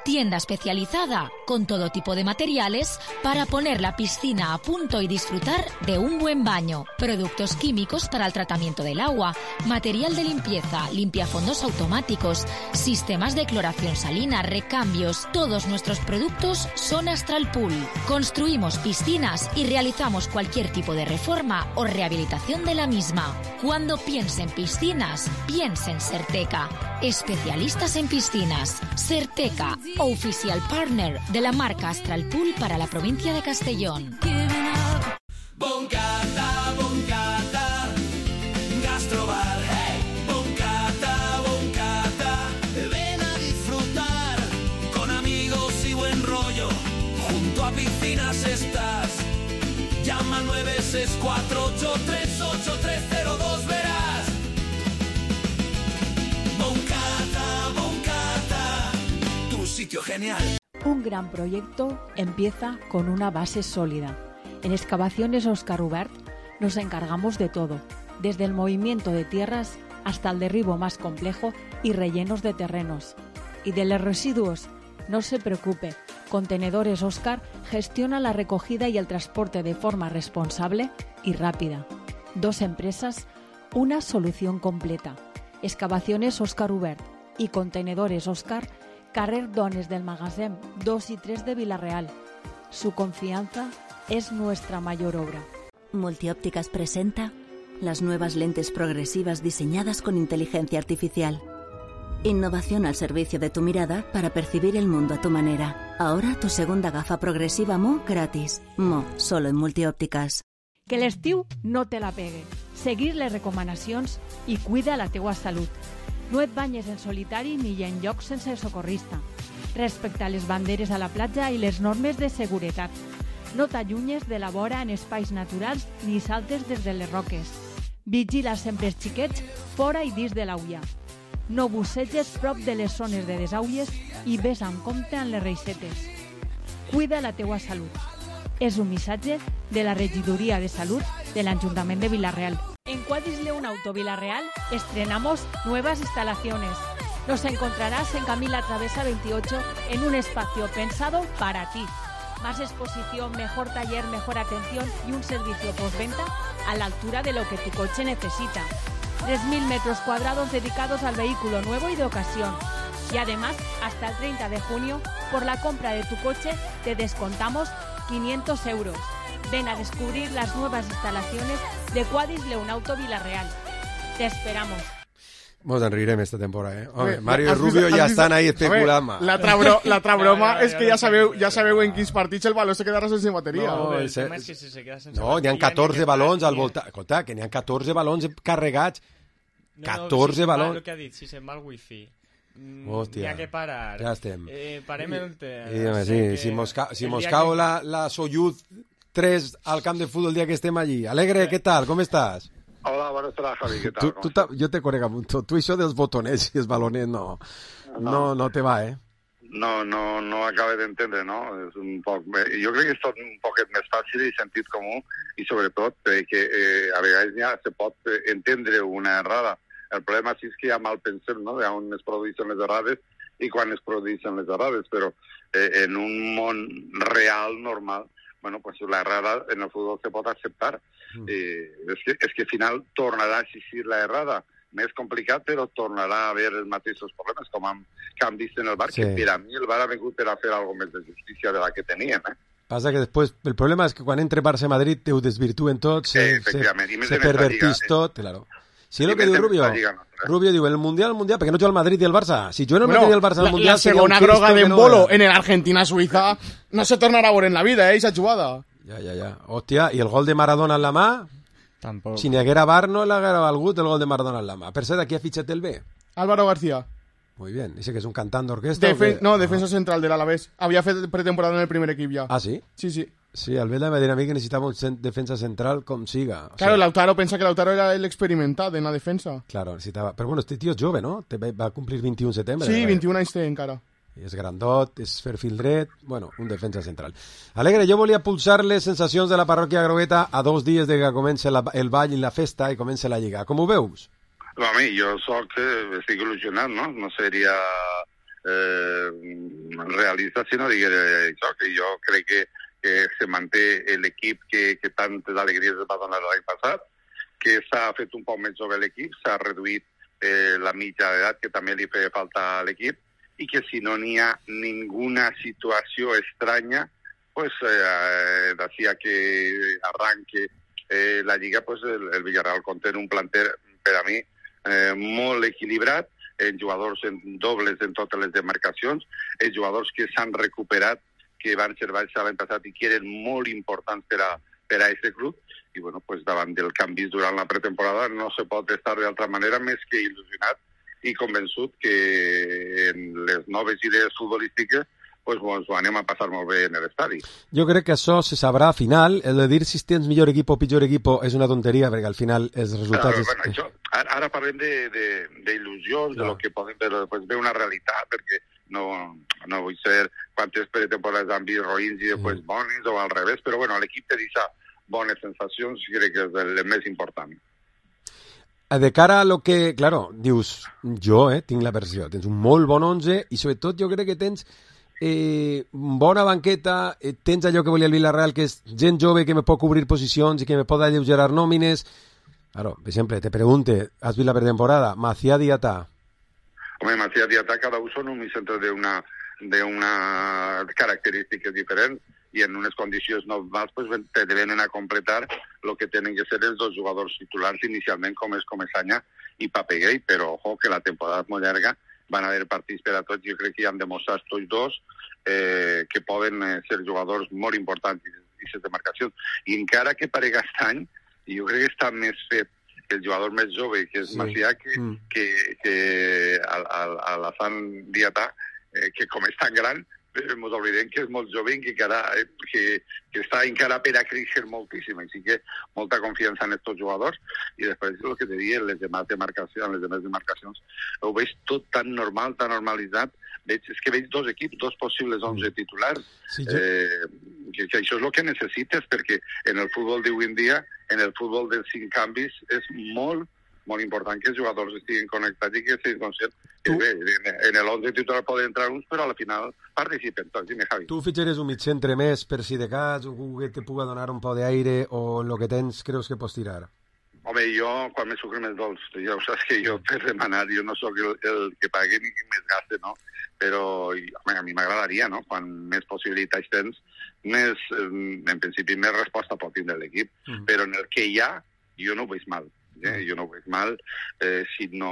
tienda especializada con todo tipo de materiales para poner la piscina a punto y disfrutar de un buen baño, productos químicos para el tratamiento del agua, material de limpieza, limpiafondos automáticos, sistemas de cloración salina, recambios. Todos nuestros productos son Astral Pool. Construimos piscinas y realizamos cualquier tipo de reforma o rehabilitación de la misma. Cuando piense en piscinas, piense en Serteca. Especialistas en piscinas. Serteca, oficial partner de la marca Astral Pool para la provincia de Castellón. Boncata, Boncata, Gastrobar. Hey. Boncata, Boncata, ven a disfrutar con amigos y buen rollo. Junto a piscinas estás. Llama al nueve seis cuatro ocho tres ocho tres cero dos, verás. Boncata, Boncata, tu sitio genial. Un gran proyecto empieza con una base sólida. En Excavaciones Óscar Ubert nos encargamos de todo, desde el movimiento de tierras hasta el derribo más complejo y rellenos de terrenos. Y de los residuos, no se preocupe, Contenedores Óscar gestiona la recogida y el transporte de forma responsable y rápida. Dos empresas, una solución completa. Excavaciones Óscar Ubert y Contenedores Óscar, carrer Dones del Magasin dos y tres de Vila-real. Su confianza es nuestra mayor obra. Multiópticas presenta las nuevas lentes progresivas diseñadas con inteligencia artificial. Innovación al servicio de tu mirada para percibir el mundo a tu manera. Ahora tu segunda gafa progresiva Mo gratis. Mo, solo en Multiòptiques. Que l'estiu no te la pegue. Seguir les recomanacions i cuida la teua salut. No et banyes en solitari ni en llocs sense socorrista. Respecta les banderes a la platja i les normes de seguretat. No t'allunyes de la vora en espais naturals ni saltes des de les roques. Vigila sempre els xiquets fora i dins de l'aulla. No busseges prop de les zones de desaules i ves amb compte amb les reixetes. Cuida la teua salut. És un missatge de la Regidoria de Salud de l'Ajuntament de Vila-real. En Quadris León Auto Vila-real estrenamos nuevas instalaciones. Nos encontrarás en Camila Travesa veintiocho en un espacio pensado para ti. Más exposición, mejor taller, mejor atención y un servicio postventa a la altura de lo que tu coche necesita. tres mil metros cuadrados dedicados al vehículo nuevo y de ocasión. Y además, hasta el treinta de junio, por la compra de tu coche, te descontamos quinientos euros. Ven a descubrir las nuevas instalaciones de Quadris León Auto Vila-real. Te esperamos. Nos en reirem esta temporada, eh? Home, Bé, Mario i has Rubio vist- ja has vist- estan ahí A especulant. veure, L'altra bro, l'altra broma Ja, ja, és que ja ja ho sabeu, sé. ja sabeu en quins partits el baló se quedarà sense bateria. No, No, el ese- tema és que si se queda sense No, n'hi ha bateria, catorze ni balons que- al ni- voltant. Escolta, que n'hi ha catorze balons carregats. No, no, catorze si se'n va, balons. El que ha dit, si se'n va el wifi, mm, Hòstia. n'hi ha que parar. Ja estem. Eh, parem el temps. Sí, home, sí, si mos, ca si mos cau la, la Soyuz tres al camp de fútbol el dia que estem allí. Alegre, què tal? Com estàs? Hola, bona tarda, Javi, què tal? Tu, Com tu estàs? ta- jo te conec a tu, tu això dels botonets i els balonets no, no, no te va, eh? No, no, no acaba d'entendre, no? És un poc... Jo crec que és tot un poquet més fàcil i sentit comú i sobretot que eh, a vegades ja se pot eh, entendre una errada. El problema sí és que hi ha mal pensem, no?, d'on es produeixen les errades i quan es produeixen les errades, però eh, en un món real, normal, bueno, pues la errada en el futbol se pot acceptar. Mm. Eh, és, que, és que al final tornarà a existir la errada. Més complicat, però tornarà a haver els mateixos problemes, com han, que han vist en el bar, Sí. que per a mi el bar ha vingut per a fer alguna més de justícia de la que tenien, eh? Passa que després, el problema és que quan entre Barça i Madrid ho desvirtuen tot, se, Eh, se, efectivament, i més se en esta pervertís lliga, eh. tot, claro. Sí, I el que més diu en Rubio. esta lliga nostra. Rubio diu, el Mundial, el Mundial, perquè no juga el Madrid i el Barça. Si jo no el Bueno, Madrid i el Barça al la, Mundial... la seria un segona Cristo groga que d'en no Bolo veurà. en el Argentina-Suïza no se tornarà a veure en la vida, eh, esa jugada. Ja, ja, ja. Hòstia, i el gol de Maradona en la mà? Tampoc. Si n'hi haguera bar, no l'haguera valgut el gol de Maradona en la mà. Per cert, aquí ha fitxat el B. Álvaro García. Muy bien. Dice que és un cantant d'orquestra. Defen o què? no, defensa central del Alavés. Havia fet pretemporada en el primer equip ja. Ah, sí? Sí, sí. Sí, el Vela me dirà a mi que necesitava un cent- defensa central com siga. O Claro, sea, Lautaro pensa que Lautaro era el experimentat en la defensa. Claro, necesitava... Però bueno, este tío és jove, no? Te va va complir vint-i-un de setembre. Sí, Eh, vint-i-un anys té encara. És grandot, és perfil dret, bueno, un defensa central. Alegre, jo volia pulsar les sensacions de la parròquia Grogueta a dos dies de que comença la, el ball i la festa i comença la lliga. Com ho veus? No, a mi, jo soc, eh, estic il·lusionat, no? No seria eh, realista si no digués això, que jo crec que, que se manté l'equip que, que tantes alegries va donar l'any passat, que s'ha fet un poc més jove l'equip, s'ha reduït eh, la mitja d'edat, que també li feia falta a l'equip, i que si no n'hi ha ninguna situació estranya, pues, eh, d'ací a que arranque eh, la Lliga, pues, el, el Villarreal conté un planter, per a mi, eh, molt equilibrat, en jugadors en dobles en totes les demarcacions, en jugadors que s'han recuperat, que van ser baix l'any passat i que eren molt importants per a, per a aquest club, i bueno, pues, davant del canvi durant la pretemporada no se pot estar d'altra manera més que il·lusionat i convençut que en les noves idees futbolístiques pues, ens ho anem a passar molt bé en l'estadi. Jo crec que això se sabrà al final. El de dir si tens millor equip o pitjor equip és una tonteria, perquè al final els resultats... Però, bueno, això, ara, ara parlem d'il·lusions, de, de, de lo que podem però, pues, ver una realitat, perquè no, no vull ser quantes pretemporades han vist roïns i després mm. bones o al revés, però bueno, l'equip te deixa bones sensacions, crec que és el, el més important. De cara a lo que, claro, dius, jo eh, tinc la versió, tens un molt bon onze i sobretot jo crec que tens eh, bona banqueta, eh, tens allò que volia el Villarreal, que és gent jove que me pot cobrir posicions i que me pot alleugerar nòmines. Claro, per exemple, te pregunte, has vist la pretemporada? Macià Diatà. Home, Macià Diatà, cada un són un centre d'una d'una característica diferent i en unes condicions normals pues, te venen a completar el que tenen que ser els dos jugadors titulars inicialment, com és Comesaña i Papeguei, però ojo que la temporada és molt llarga, van haver partits per a tots, jo crec que ja han demostrat tots dos eh, que poden eh, ser jugadors molt importants i aquestes demarcacions. I encara que per aquest any, jo crec que està més fet que el jugador més jove, que és sí. Macià, que, mm. que, que a, a, a la Sant Diatà, eh, que com és tan gran, ens oblidem que és molt jove i que, que, que està encara per a créixer moltíssim. Així que molta confiança en aquests jugadors. I després, el que te diria, les demás demarcacions, les demás demarcacions, ho veig tot tan normal, tan normalitzat. Veig, és que veig dos equips, dos possibles onze titulars. Sí, jo... eh, que, que això és el que necessites, perquè en el futbol d'avui en dia, en el futbol dels cinc canvis, és molt, molt important que els jugadors estiguin connectats i que siguin conscients que bé, en l'onze titular poden entrar uns, però al final participen tots. Dime, Javi. Tu fitxeres un mig centre més per si de cas, algú que te puga donar un poc d'aire o en el que tens creus que pots tirar? Home, jo, quan me sucre més dolç, ja ho saps que jo per demanar, jo no sóc el, el que pagui ni que més gaste, no? Però home, a mi m'agradaria, no? Quan més possibilitats tens, més, en principi, més resposta pot tindre l'equip. Mm. Però en el que hi ha, jo no ho veig mal. Eh? Jo no ho veig mal eh, si no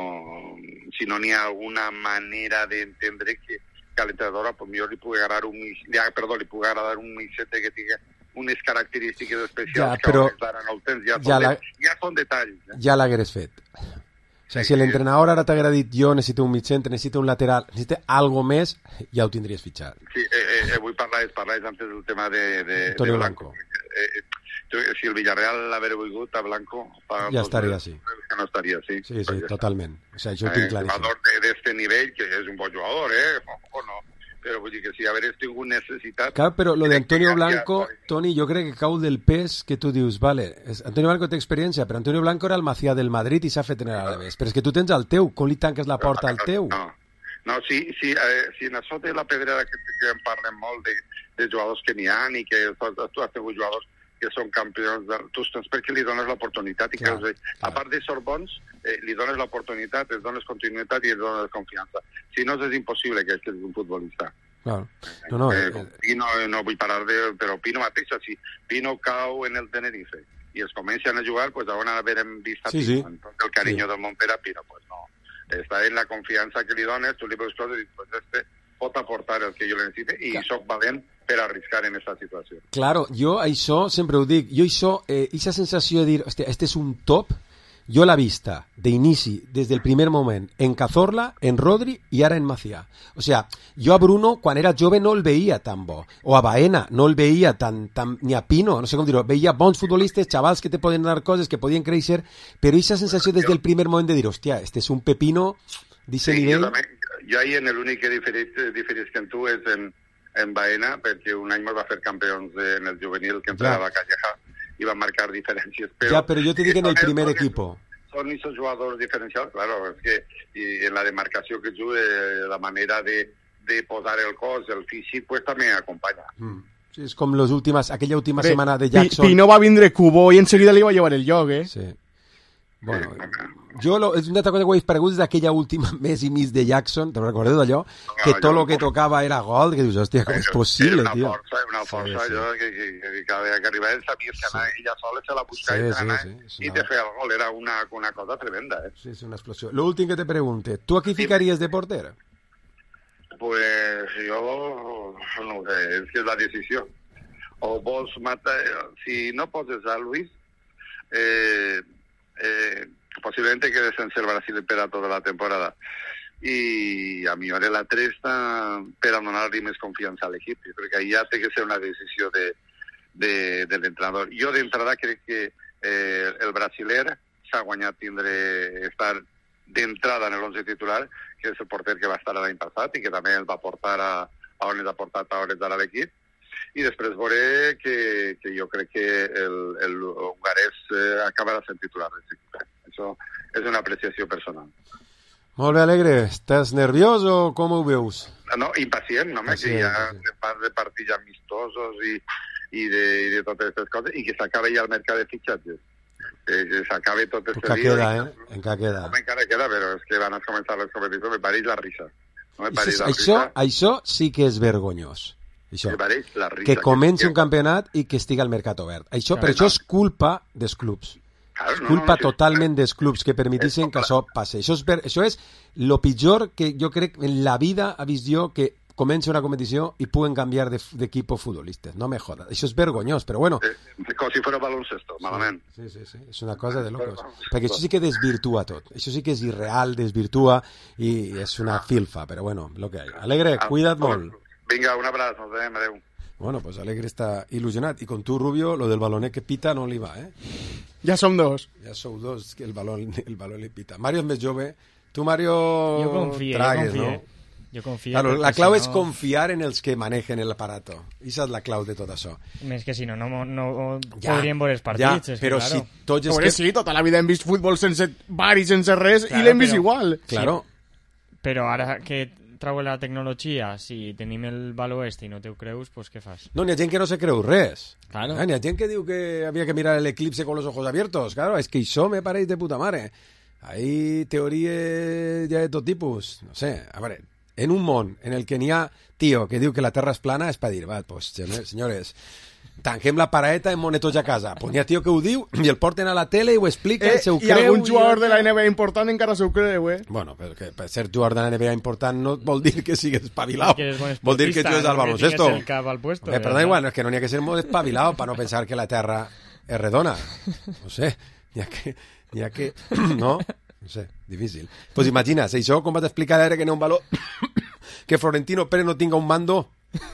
si no n'hi ha alguna manera d'entendre que, que a l'entrenadora pues, millor li pugui agradar un ja, perdó, li pugui agradar un missete que tingui unes característiques especials ja, però, que ara no el tens, ja, ja, són, la... de, ja són detalls. Eh? Ja l'hagués fet. O sigui, si l'entrenador ara t'haguera dit jo necessito un mig centre, necessito un lateral, necessito algo més, ja ho tindries fitxat. Sí, eh, eh, vull parlar, parlar antes del tema de, de, Antonio de Blanco. Blanco. Eh, si el Villarreal l'haver volgut a Blanco ja estaria així. Que no estaria així. Sí, sí, totalment. O sigui, això ho tinc claríssim. Un jugador d'este nivell, que és un bon jugador, eh? O no. Però vull dir que si haver tingut necessitat... Clar, però lo de Antonio Blanco, Toni, jo crec que cau del pes que tu dius, vale, Antonio Blanco té experiència, però Antonio Blanco era el Macià del Madrid i s'ha fet en l'Alaves. Però és que tu tens el teu, com li tanques la porta al teu? No, no sí, sí, eh, si en això té la pedrera que, que en parlem molt de, de jugadors que n'hi ha i que tu has tingut jugadors que són campions, de, tu tens perquè li dones l'oportunitat i clar, que, clar. A part de ser bons, eh, li dones l'oportunitat, els dones continuïtat i els dones confiança. Si no, és impossible que és un futbolista. Claro. No, no, eh, eh, Pino, no vull parar de... Però Pino mateix, si Pino cau en el Tenerife i es comencen a jugar, pues on haverem vist a sí, Pino. Sí. Entonces, el carinyo sí. del món per a Pino, pues no. Està en la confiança que li dones, tu li veus coses i dius, pues este pot aportar el que jo le necessite i clar. Soc valent per arriscar en aquesta situació. Claro, jo això sempre ho dic, jo això, eh, aquesta sensació de dir, hòstia, este és un top, jo l'he vista d'inici, des del primer moment, en Cazorla, en Rodri i ara en Macià. O sea, jo a Bruno, quan era jove, no el veia tan bo. O a Baena, no el veia tan, tan ni a Pino, no sé com dir-ho, veia bons futbolistes, xavals que te poden dar coses, que podien créixer, però aquesta sensació des del primer moment de dir, hòstia, este és un pepino d'aquest sí, nivell... Jo, també, jo ahir en l'únic que diferís, diferís que en tu és en, en Baena, perquè un any ens va fer campions de, en el juvenil que entrenava a Calleja i va marcar diferències. Però, ja, però jo te dic en el primer són, equip. Són aquests jugadors diferencials, claro, és que i en la demarcació que juga, la manera de, de posar el cos, el físic, pues també acompanya. Mm. Sí, és com les últimes, aquella última Bé, setmana de Pi- Jackson. Pino va vindre Cubo i enseguida li va llevar el lloc, eh? Sí. Bueno, jo, lo, és una altra cosa que ho he pregut és d'aquella última mes i mig de Jackson, te'n recordeu d'allò? Que No, tot jo- el que tocava era gol, que dius, hòstia, com és possible, Era una tio? força, una força, sí. jo, que, que, que cada vegada que arribava ell sabia que anava, ella sola se la buscava Sí, i, sí, anava, sí, és i una- te feia el gol, era una, una cosa tremenda, eh? Sí, és una explosió. Lo últim que te pregunte, tu aquí ficaries de porter? Pues jo no ho sé, és que és la decisió. O vols matar... Si no poses a Luis, eh, eh, posiblemente quede sense el Brasil per a tota la temporada. I a mi hora la tres per a donar-li més confiança a l'equip. Jo crec que ja té que ser una decisió de, de, de l'entrenador. Jo d'entrada crec que eh, el brasiler s'ha guanyat tindre, estar d'entrada en l'onze titular, que és el porter que va estar l'any passat i que també el va portar a, a on ens ha portat a hores d'ara l'equip. I després veuré que, que jo crec que el, el hongarès eh, acabarà sent titular. Això és una apreciació personal. Molt bé, Alegre. Estàs nerviós o com ho veus? No, impacient, no? Pacient, que ja pacient. se parla de partits amistosos i, i, de, i de totes aquestes coses, i que s'acabe ja el mercat de fitxatges. Que, que s'acabe tot Encara este lío. queda, i- eh? Encara queda. Home, encara queda, però és que van a començar les competicions, me pareix la risa. No me pareix Això, la això, risa. això sí que és vergonyós. Això. Me pareix la risa. Que comenci que- un campionat i que estigui al mercat obert. Això, però Clar, això no. és culpa dels clubs. Claro, És no, culpa no, sí. totalment dels clubs que permetissin que això passi. Això és, ver- això és lo pitjor que jo crec en la vida ha vist jo que comença una competició i puguen canviar de- d'equip futbolistes. No me jodas. Això és vergonyós, però bueno. Eh, com si fos baloncesto, malament. Sí, sí, sí. És una cosa de locos. Perquè això sí que desvirtua tot. Això sí que és irreal, desvirtua i és una filfa, però bueno, lo que hay. Alegre, cuida't molt. Vinga, un abraç, nos veiem, adeu. Bueno, pues Alegre està il·lusionat. I con tu, Rubio, lo del balonet que pita no li va, eh? Ja som dos. Ja sou dos, que el balón, el balón li pita. Mario és més jove. Tu, Mario, Jo confio, tragues, jo confio. no? Jo confio. Claro, perquè la clau si és no- confiar en els que manegen el aparato. Esa és la clau de tot això. Més que si no, no, no Ja, podríem veure els ja, partits. és que, però claro. si tots és Però que... sí, tota la vida hem vist futbol sense bar i sense res Claro, i l'hem vist però- igual. Claro. Però ara que trau la tecnologia, si tenim el valor este i no t'ho creus, pues què fas? No, n'hi ha gent que no se creu res. Claro. Ah, n'hi ha gent que diu que havia que mirar el eclipse con los ojos abiertos. Claro, és que això me pareix de puta mare. Hay teories ja de tot tipus. No sé, a veure, en un món en el que n'hi ha tio que diu que la Terra és plana, és per dir, va, pues, senyores, tanquem la paraeta en monetons a casa. Pues n'hi ha tio que ho diu i el porten a la tele i ho explica Eh, i se ho I creu. algun jugador de la N B A important encara s'ho creu, eh? Bueno, però que per ser jugador de la N B A important no vol dir que sigues espavilat. Que eres bon Vol dir que esportista, jugues al no que baloncesto. tingues el cap al puesto, Hombre, pero ¿verdad? da igual, no, es que no n'hi ha que ser molt espavilat para no pensar que la Terra és redona. No sé, n'hi ha que... N'hi ha que... No? No sé, difícil. Pues imagina, si això, com vas explicar ara que n'hi ha un valor que Florentino Pérez no tinga un mando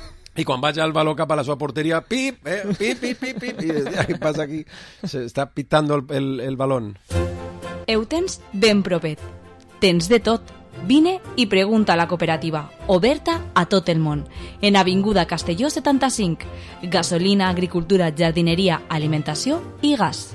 i quan vaig al baló cap a la seva porteria, pip, eh, pip, pip, pip, pip, i ja, què passa aquí? Se està pitando el, el, el balón. Heu tens ben propet. Tens de tot. Vine i pregunta a la cooperativa, oberta a tot el món. En Avinguda Castelló setanta-cinc. Gasolina, agricultura, jardineria, alimentació i gas.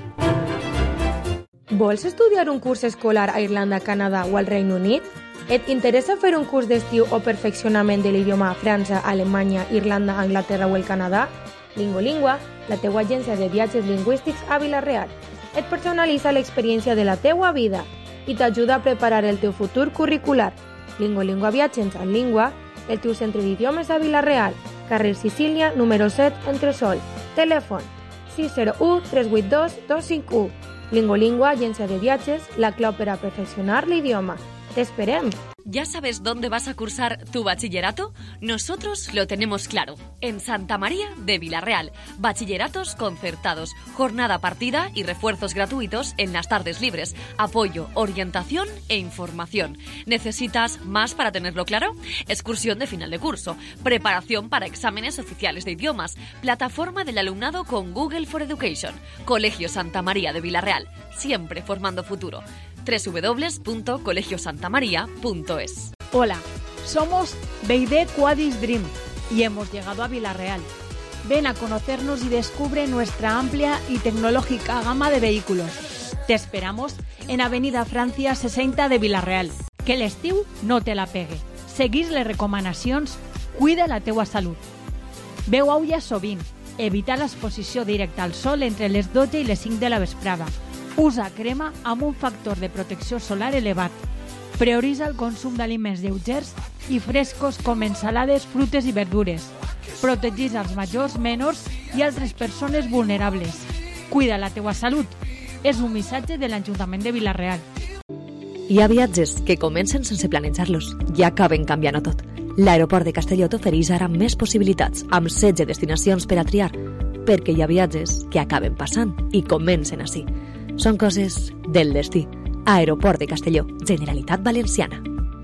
Vols estudiar un curs escolar a Irlanda, Canadà o al Regne Unit? Et interessa fer un curs d'estiu o perfeccionament de l'idioma a França, Alemanya, Irlanda, Anglaterra o el Canadà? Lingolingua, la teua agència de viatges lingüístics a Vila-real. Et personalitza l'experiència de la teua vida i t'ajuda a preparar el teu futur curricular. Lingolingua Viatges en Língua, el teu centre d'idiomes a Vila-real, carrer Sicília, número set, Entresol. Telèfon sis zero u tres vuit dos dos cinc u. Lingolingua, agència de viatges, la clau per a perfeccionar l'idioma. ¡Te esperem! ¿Ya sabes dónde vas a cursar tu bachillerato? Nosotros lo tenemos claro. En Santa María de Vilarreal. Bachilleratos concertados, jornada partida y refuerzos gratuitos en las tardes libres. Apoyo, orientación e información. ¿Necesitas más para tenerlo claro? Excursión de final de curso. Preparación para exámenes oficiales de idiomas. Plataforma del alumnado con Google for Education. Colegio Santa María de Vilarreal. Siempre formando futuro. doble u doble u doble u punto colegio santa maría punto es. Hola, somos B y D Quadis Dream y hemos llegado a Vila-real. Ven a conocernos y descubre nuestra amplia y tecnológica gama de vehículos. Te esperamos en Avenida Francia sesenta de Vila-real. Que l'estiu no te la pegue. seguís les recomanacions, cuida la teua salut. Beu aigua sovint, evita l'exposició directa al sol entre les dotze i les cinc de la vesprada. Usa crema amb un factor de protecció solar elevat. Prioritza el consum d'aliments lleugers i frescos com ensalades, frutes i verdures. Protegeix els majors, menors i altres persones vulnerables. Cuida la teua salut. És un missatge de l'Ajuntament de Vila-real. Hi ha viatges que comencen sense planejar-los i acaben canviant-ho tot. L'aeroport de Castelló t'ofereix ara més possibilitats, amb setze destinacions per a triar, perquè hi ha viatges que acaben passant i comencen així. Són coses del destí. Aeroport de Castelló, Generalitat Valenciana.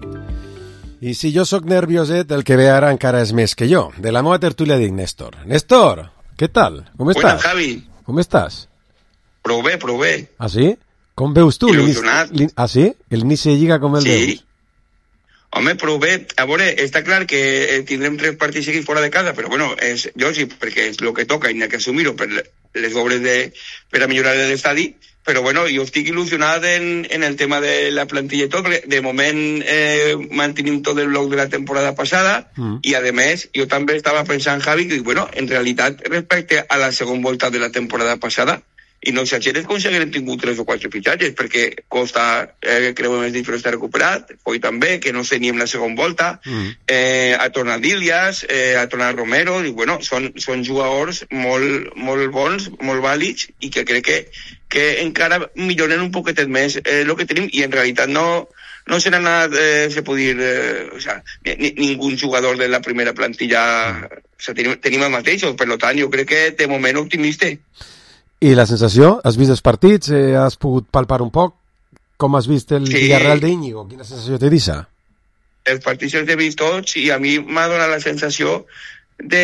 I si jo sóc nervioset, el que ve ara encara és més que jo. De la meva tertúlia dic Néstor. Néstor, què tal? Com estàs? Buenas, Javi. Com estàs? Prou bé, prou bé. Ah, sí? Com veus tu? Il·lusionat. Ah, sí? L'inici de Lliga com el sí. veus? Home, prou bé. A veure, està clar que tindrem tres partits seguits fora de casa, però bueno, és, jo sí, perquè és el que toca i n'hi ha que assumir-ho per les obres de, per a millorar l'estadi, però bueno, jo estic il·lusionat en, en el tema de la plantilla i tot, perquè de moment eh, mantenim tot el bloc de la temporada passada mm. i a més, jo també estava pensant, Javi, que bueno, en realitat, respecte a la segona volta de la temporada passada, i no exageres com si haguem tingut tres o quatre fitxatges, perquè Costa eh, creu més difícil estar recuperat, Poi també, que no sé ni en la segona volta, mm. eh, ha tornat Ilias, eh, ha tornat Romero, i bueno, són, són jugadors molt, molt bons, molt vàlids, i que crec que, que encara milloren un poquetet més eh, el que tenim, i en realitat no, no se n'ha anat, eh, se pot dir, eh, o sea, ni, ningú jugador de la primera plantilla, mm. o sea, tenim, tenim el mateix, per tant, jo crec que de moment optimista. I la sensació? Has vist els partits? Eh, has pogut palpar un poc? Com has vist el sí. Villarreal d'Íñigo? Quina sensació te deixa? Els partits els he vist tots i a mi m'ha donat la sensació de...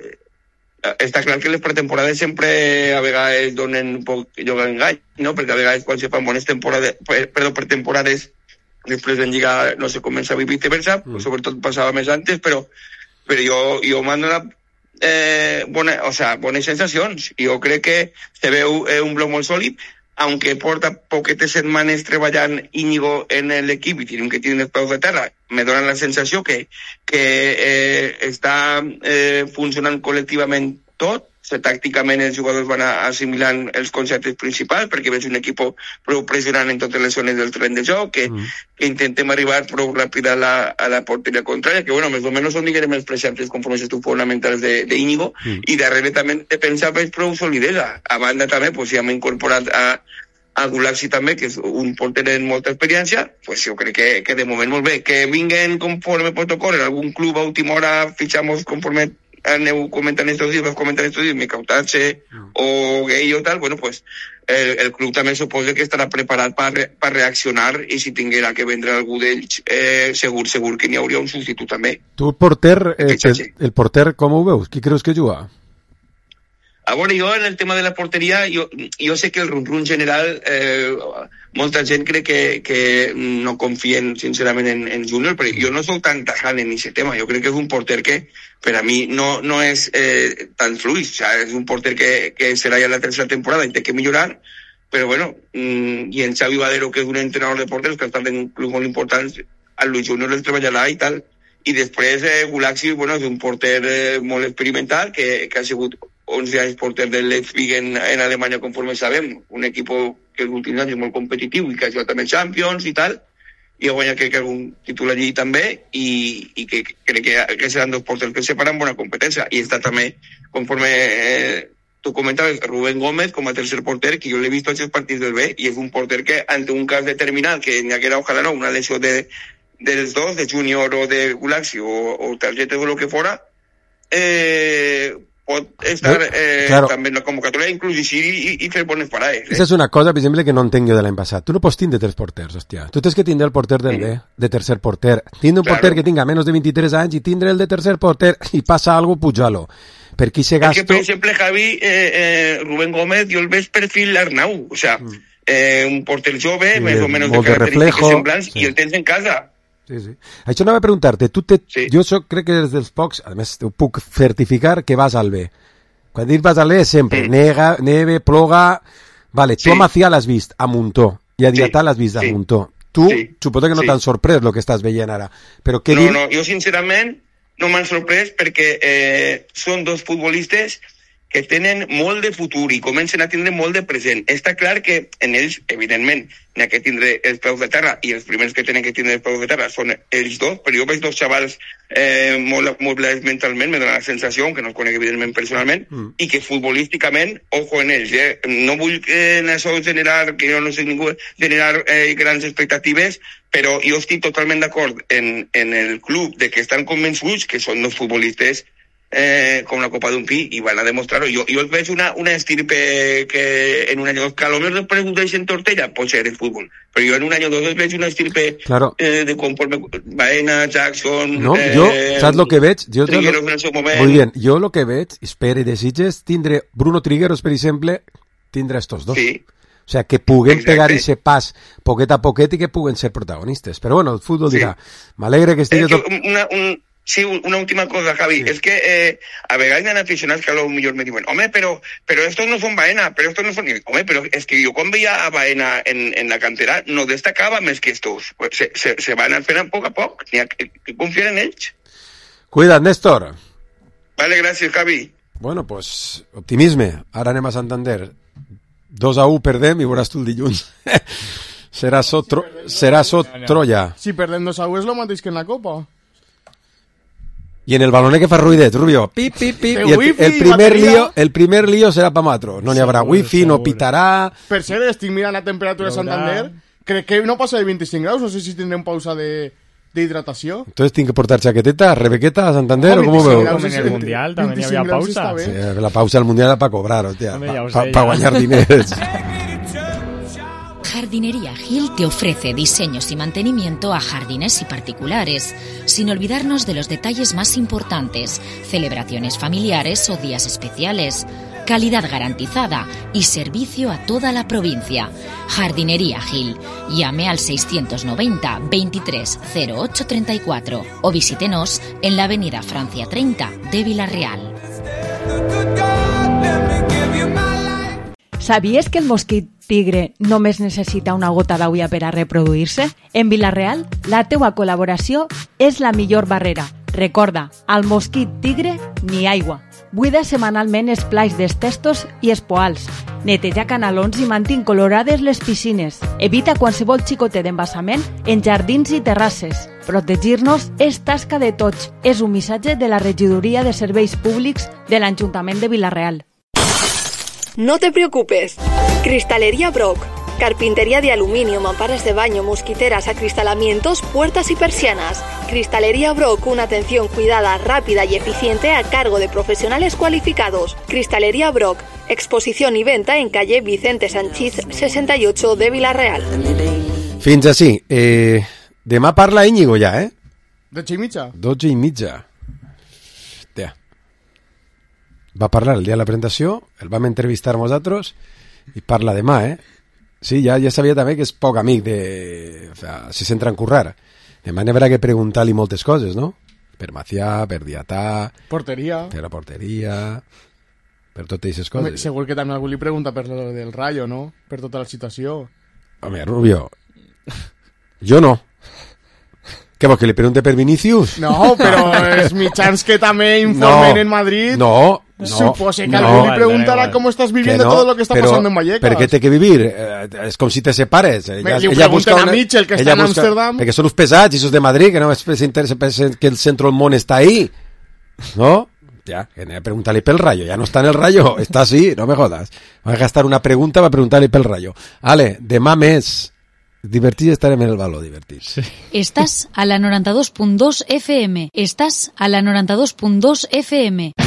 Està clar que les pretemporades sempre a vegades donen un poc lloc a engany, no? Perquè a vegades quan se fan bones temporades, perdó, pretemporades, després en Lliga no se comença a vivir viceversa, mm. sobretot passava més antes, però, però jo, jo m'han donat Eh, bona, o sea, bones sensacions. Jo crec que se veu eh, un bloc molt sòlid, aunque porta poquetes setmanes treballant Íñigo en l'equip i tenim que tenir els peus de terra, me donen la sensació que, que eh, està eh, funcionant col·lectivament tot. O sigui, tàcticament els jugadors van assimilant els conceptes principals perquè veig un equip prou pressionant en totes les zones del tren de joc, que, mm. que intentem arribar prou ràpid a la, a la porteria contrària, que bueno, més o menys són diguem els preceptes conforme tu fonamentals d'Íñigo, mm. i darrere també de pensar veig prou solidesa. A banda també, pues, ja hem incorporat a, a Gulaxi també, que és un porter amb molta experiència, pues jo crec que, que de moment molt bé. Que vinguen conforme protocol en algun club a última hora, fitxamos conforme aneu comentant estos dies, vas comentant estos dies, Micautache mm. o Gay o tal, bueno, pues el, el club també suposa que estarà preparat per re, per reaccionar i si tinguera que vendre algú d'ells, eh, segur, segur que n'hi hauria un substitut també. Tu, el porter, eh, el, el porter, com ho veus? Qui creus que juga? A veure, jo en el tema de la porteria, jo, jo sé que el run-run general, eh, molta gent crec que, que no confien sincerament en, en Júnior, però jo no soc tan tajant en aquest tema. Jo crec que és un porter que per a mi no, no és eh, tan fluix. O sea, és un porter que, que serà ja la tercera temporada i té que millorar, però bueno, mm, i en Xavi Badero, que és un entrenador de porters que ha estat en un club molt important, a Luis Júnior el treballarà i tal. I després eh, Gulaxi, bueno, és un porter eh, molt experimental que, que ha sigut onze anys porter del Leipzig en, en Alemanya, conforme sabem, un equip que els últims anys és molt competitiu i que ha jugat també Champions i tal, i ha guanyat crec que algun títol allí també, i, i que crec que, que seran dos porters que separan bona competència, i està també, conforme eh, tu comentaves, Rubén Gómez com a tercer porter, que jo l'he vist tots els partits del B, i és un porter que, ante un cas determinat, que n'hi haguera, ojalà no, una lesió de, dels dos, de Junior o de Gulaxi, o, o targetes o lo que fora, eh... pot estar eh, claro. també en la convocatòria, inclús i, i, i fer bones parades. Eh? Esa és una cosa, per exemple, que no entenc jo de l'any passat. Tu no pots tindre tres porters, hòstia. Tu tens que tindre el porter del B, de tercer porter. Tindre un claro. porter que tinga menys de vint-i-tres anys i tindre el de tercer porter i passa algo, puja-lo. Per qui se gasto... Perquè, per exemple, Javi, eh, eh, Rubén Gómez, jo el veig perfil Arnau. O sea, mm. eh, un porter jove, sí, més o menys de característiques semblants, sí. i el tens en casa. Sí, sí. Això anava a preguntar-te, tu te... sí. jo soc, crec que des dels pocs, a més ho puc certificar, que vas al B. Quan dius vas al B sempre, sí. nega, neve, ploga... Vale, tu sí. a Macià l'has vist a Muntó, i a Diatà sí. l'has vist a sí. Muntó. tu, Sí, suposo que no sí. t'han sorprès el que estàs veient ara. Però què No, dir... no, jo sincerament no m'han sorprès perquè eh, són dos futbolistes que tenen molt de futur i comencen a tindre molt de present. Està clar que en ells, evidentment, n'hi ha que tindre els peus de terra i els primers que tenen que tindre els peus de terra són ells dos, però jo veig dos xavals eh, molt mobles mentalment, me dona la sensació, que no els conec evidentment personalment, mm. i que futbolísticament, ojo en ells, eh? No vull que en això generar, que jo no sé ningú, generar eh, grans expectatives, però jo estic totalment d'acord en, en el club de que estan convençuts que són dos futbolistes Eh, com la copa d'un pi i van a demostrar-ho. Jo, jo els veig una, una estirpe que en un any o dos, que a lo mejor després ho deixen tortella, pot ser el futbol, però jo en un any o dos els veig una estirpe claro. eh, de conforme Baena, Jackson... No, eh, jo, saps el que veig? Jo, Trigueros en el seu moment... Muy bien, jo el que veig, espero i desitges, tindre Bruno Trigueros, per exemple, tindre estos dos. Sí. O sea, que puguen Exacte. pegar ese pas poquet a poquet i que puguen ser protagonistes. Però bueno, el futbol Sí. dirà, m'alegre que estigui Eh, que tot... una, un, sí, una última cosa, Javi. Sí. Es que eh, a vegades hi ha aficionats que a lo millor me diuen, home, pero, pero estos no son Baena, pero estos no son... Home, pero es que yo cuando veía a Baena en, en la cantera no destacaba més que estos. Pues se, se, se van fent a poc a poc. N'hi ha que, que confiar en ells. Cuida't, Néstor. Vale, gràcies, Javi. Bueno, pues, optimisme. Ara anem a Santander. dos a u perdem i veuràs tu el dilluns. serà so, tro... serà so Troya. Si perdem dos a u és el mateix que en la Copa. I en el balonet que fa ruidet, Rubio. Pip, pip, pip. De I el, wifi, el, primer bateria. lío, el primer lío serà pa matro. No n'hi haurà Segur, wifi, no segur. pitarà... Per cert, estic mirant la temperatura de Santander. Crec que no passa de vint-i-cinc graus. No sé si tindrem pausa de d'hidratació. Entonces tinc que portar chaqueteta, rebequeta a Santander, Oh, o com ho veu? Com en el Mundial també hi havia pausa. Sí, la pausa del Mundial era para cobrar, hostia, Hombre, ya os para sé, pa ya. guanyar diners. Jardinería Gil te ofrece diseños y mantenimiento a jardines y particulares, sin olvidarnos de los detalles más importantes, celebraciones familiares o días especiales, calidad garantizada y servicio a toda la provincia. Jardinería Gil. Llame al seiscientos noventa veintitrés cero ocho treinta y cuatro o visítenos en la avenida Francia treinta de Villarreal. ¿Sabies que el mosquit tigre només necessita una gota d'aigua per a reproduir-se? En Villarreal, la teua col·laboració és la millor barrera. Recorda, al mosquit tigre, ni aigua. Buida setmanalment els plais dels testos i els poals. Neteja canalons i mantén colorades les piscines. Evita qualsevol xicotet d'embassament en jardins i terrasses. Protegir-nos és tasca de tots. És un missatge de la Regidoria de Serveis Públics de l'Ajuntament de Villarreal. No te preocupes. Cristalería Brock. Carpintería de aluminio, mamparas de baño, mosquiteras, acristalamientos, puertas y persianas. Cristalería Brock, una atención cuidada, rápida y eficiente a cargo de profesionales cualificados. Cristalería Brock. Exposición y venta en calle Vicente Sanchís sesenta y ocho de Villarreal. Fins així. Eh, demà parla Íñigo ja, eh? Dotze i mitja? Dotze i mitja. Hòstia. Va parlar el dia de la presentació, el vam entrevistar nosaltres i parla demà, eh? Sí, ja, ja sabia també que és poc amic de... O sea, se centra en currar. Demà n'hi haurà que preguntar-li moltes coses, no? Per Macià, per Diatà... Porteria. Per la porteria... Per totes aquestes Home, coses. segur que també algú li pregunta per lo del Rayo, no? Per tota la situació. Home, Rubio... Jo no. Què vols, que li pregunte per Vinicius? No, però els mitjans que també informen en Madrid... No, no. Supose que no, algú li preguntarà com estàs viviendo no, todo lo que está però, pasando en Vallecas. Per què té que vivir? Eh, és com si te separes. Me, li pregunten a Mitchell, que està en Amsterdam. Perquè són uns pesats, i esos de Madrid, que no es pensen que el centro del món està ahí. ¿No? Ya, que anem a preguntar-li pel Rayo. Ya no está en el Rayo, está así, no me jodas. Voy a gastar una pregunta para preguntar-li pel Rayo. Ale, demà més. Divertir estarem en el baló, divertir. Sí. Estás a la noranta dos punt dos F M. Estás a la noranta dos punt dos F M.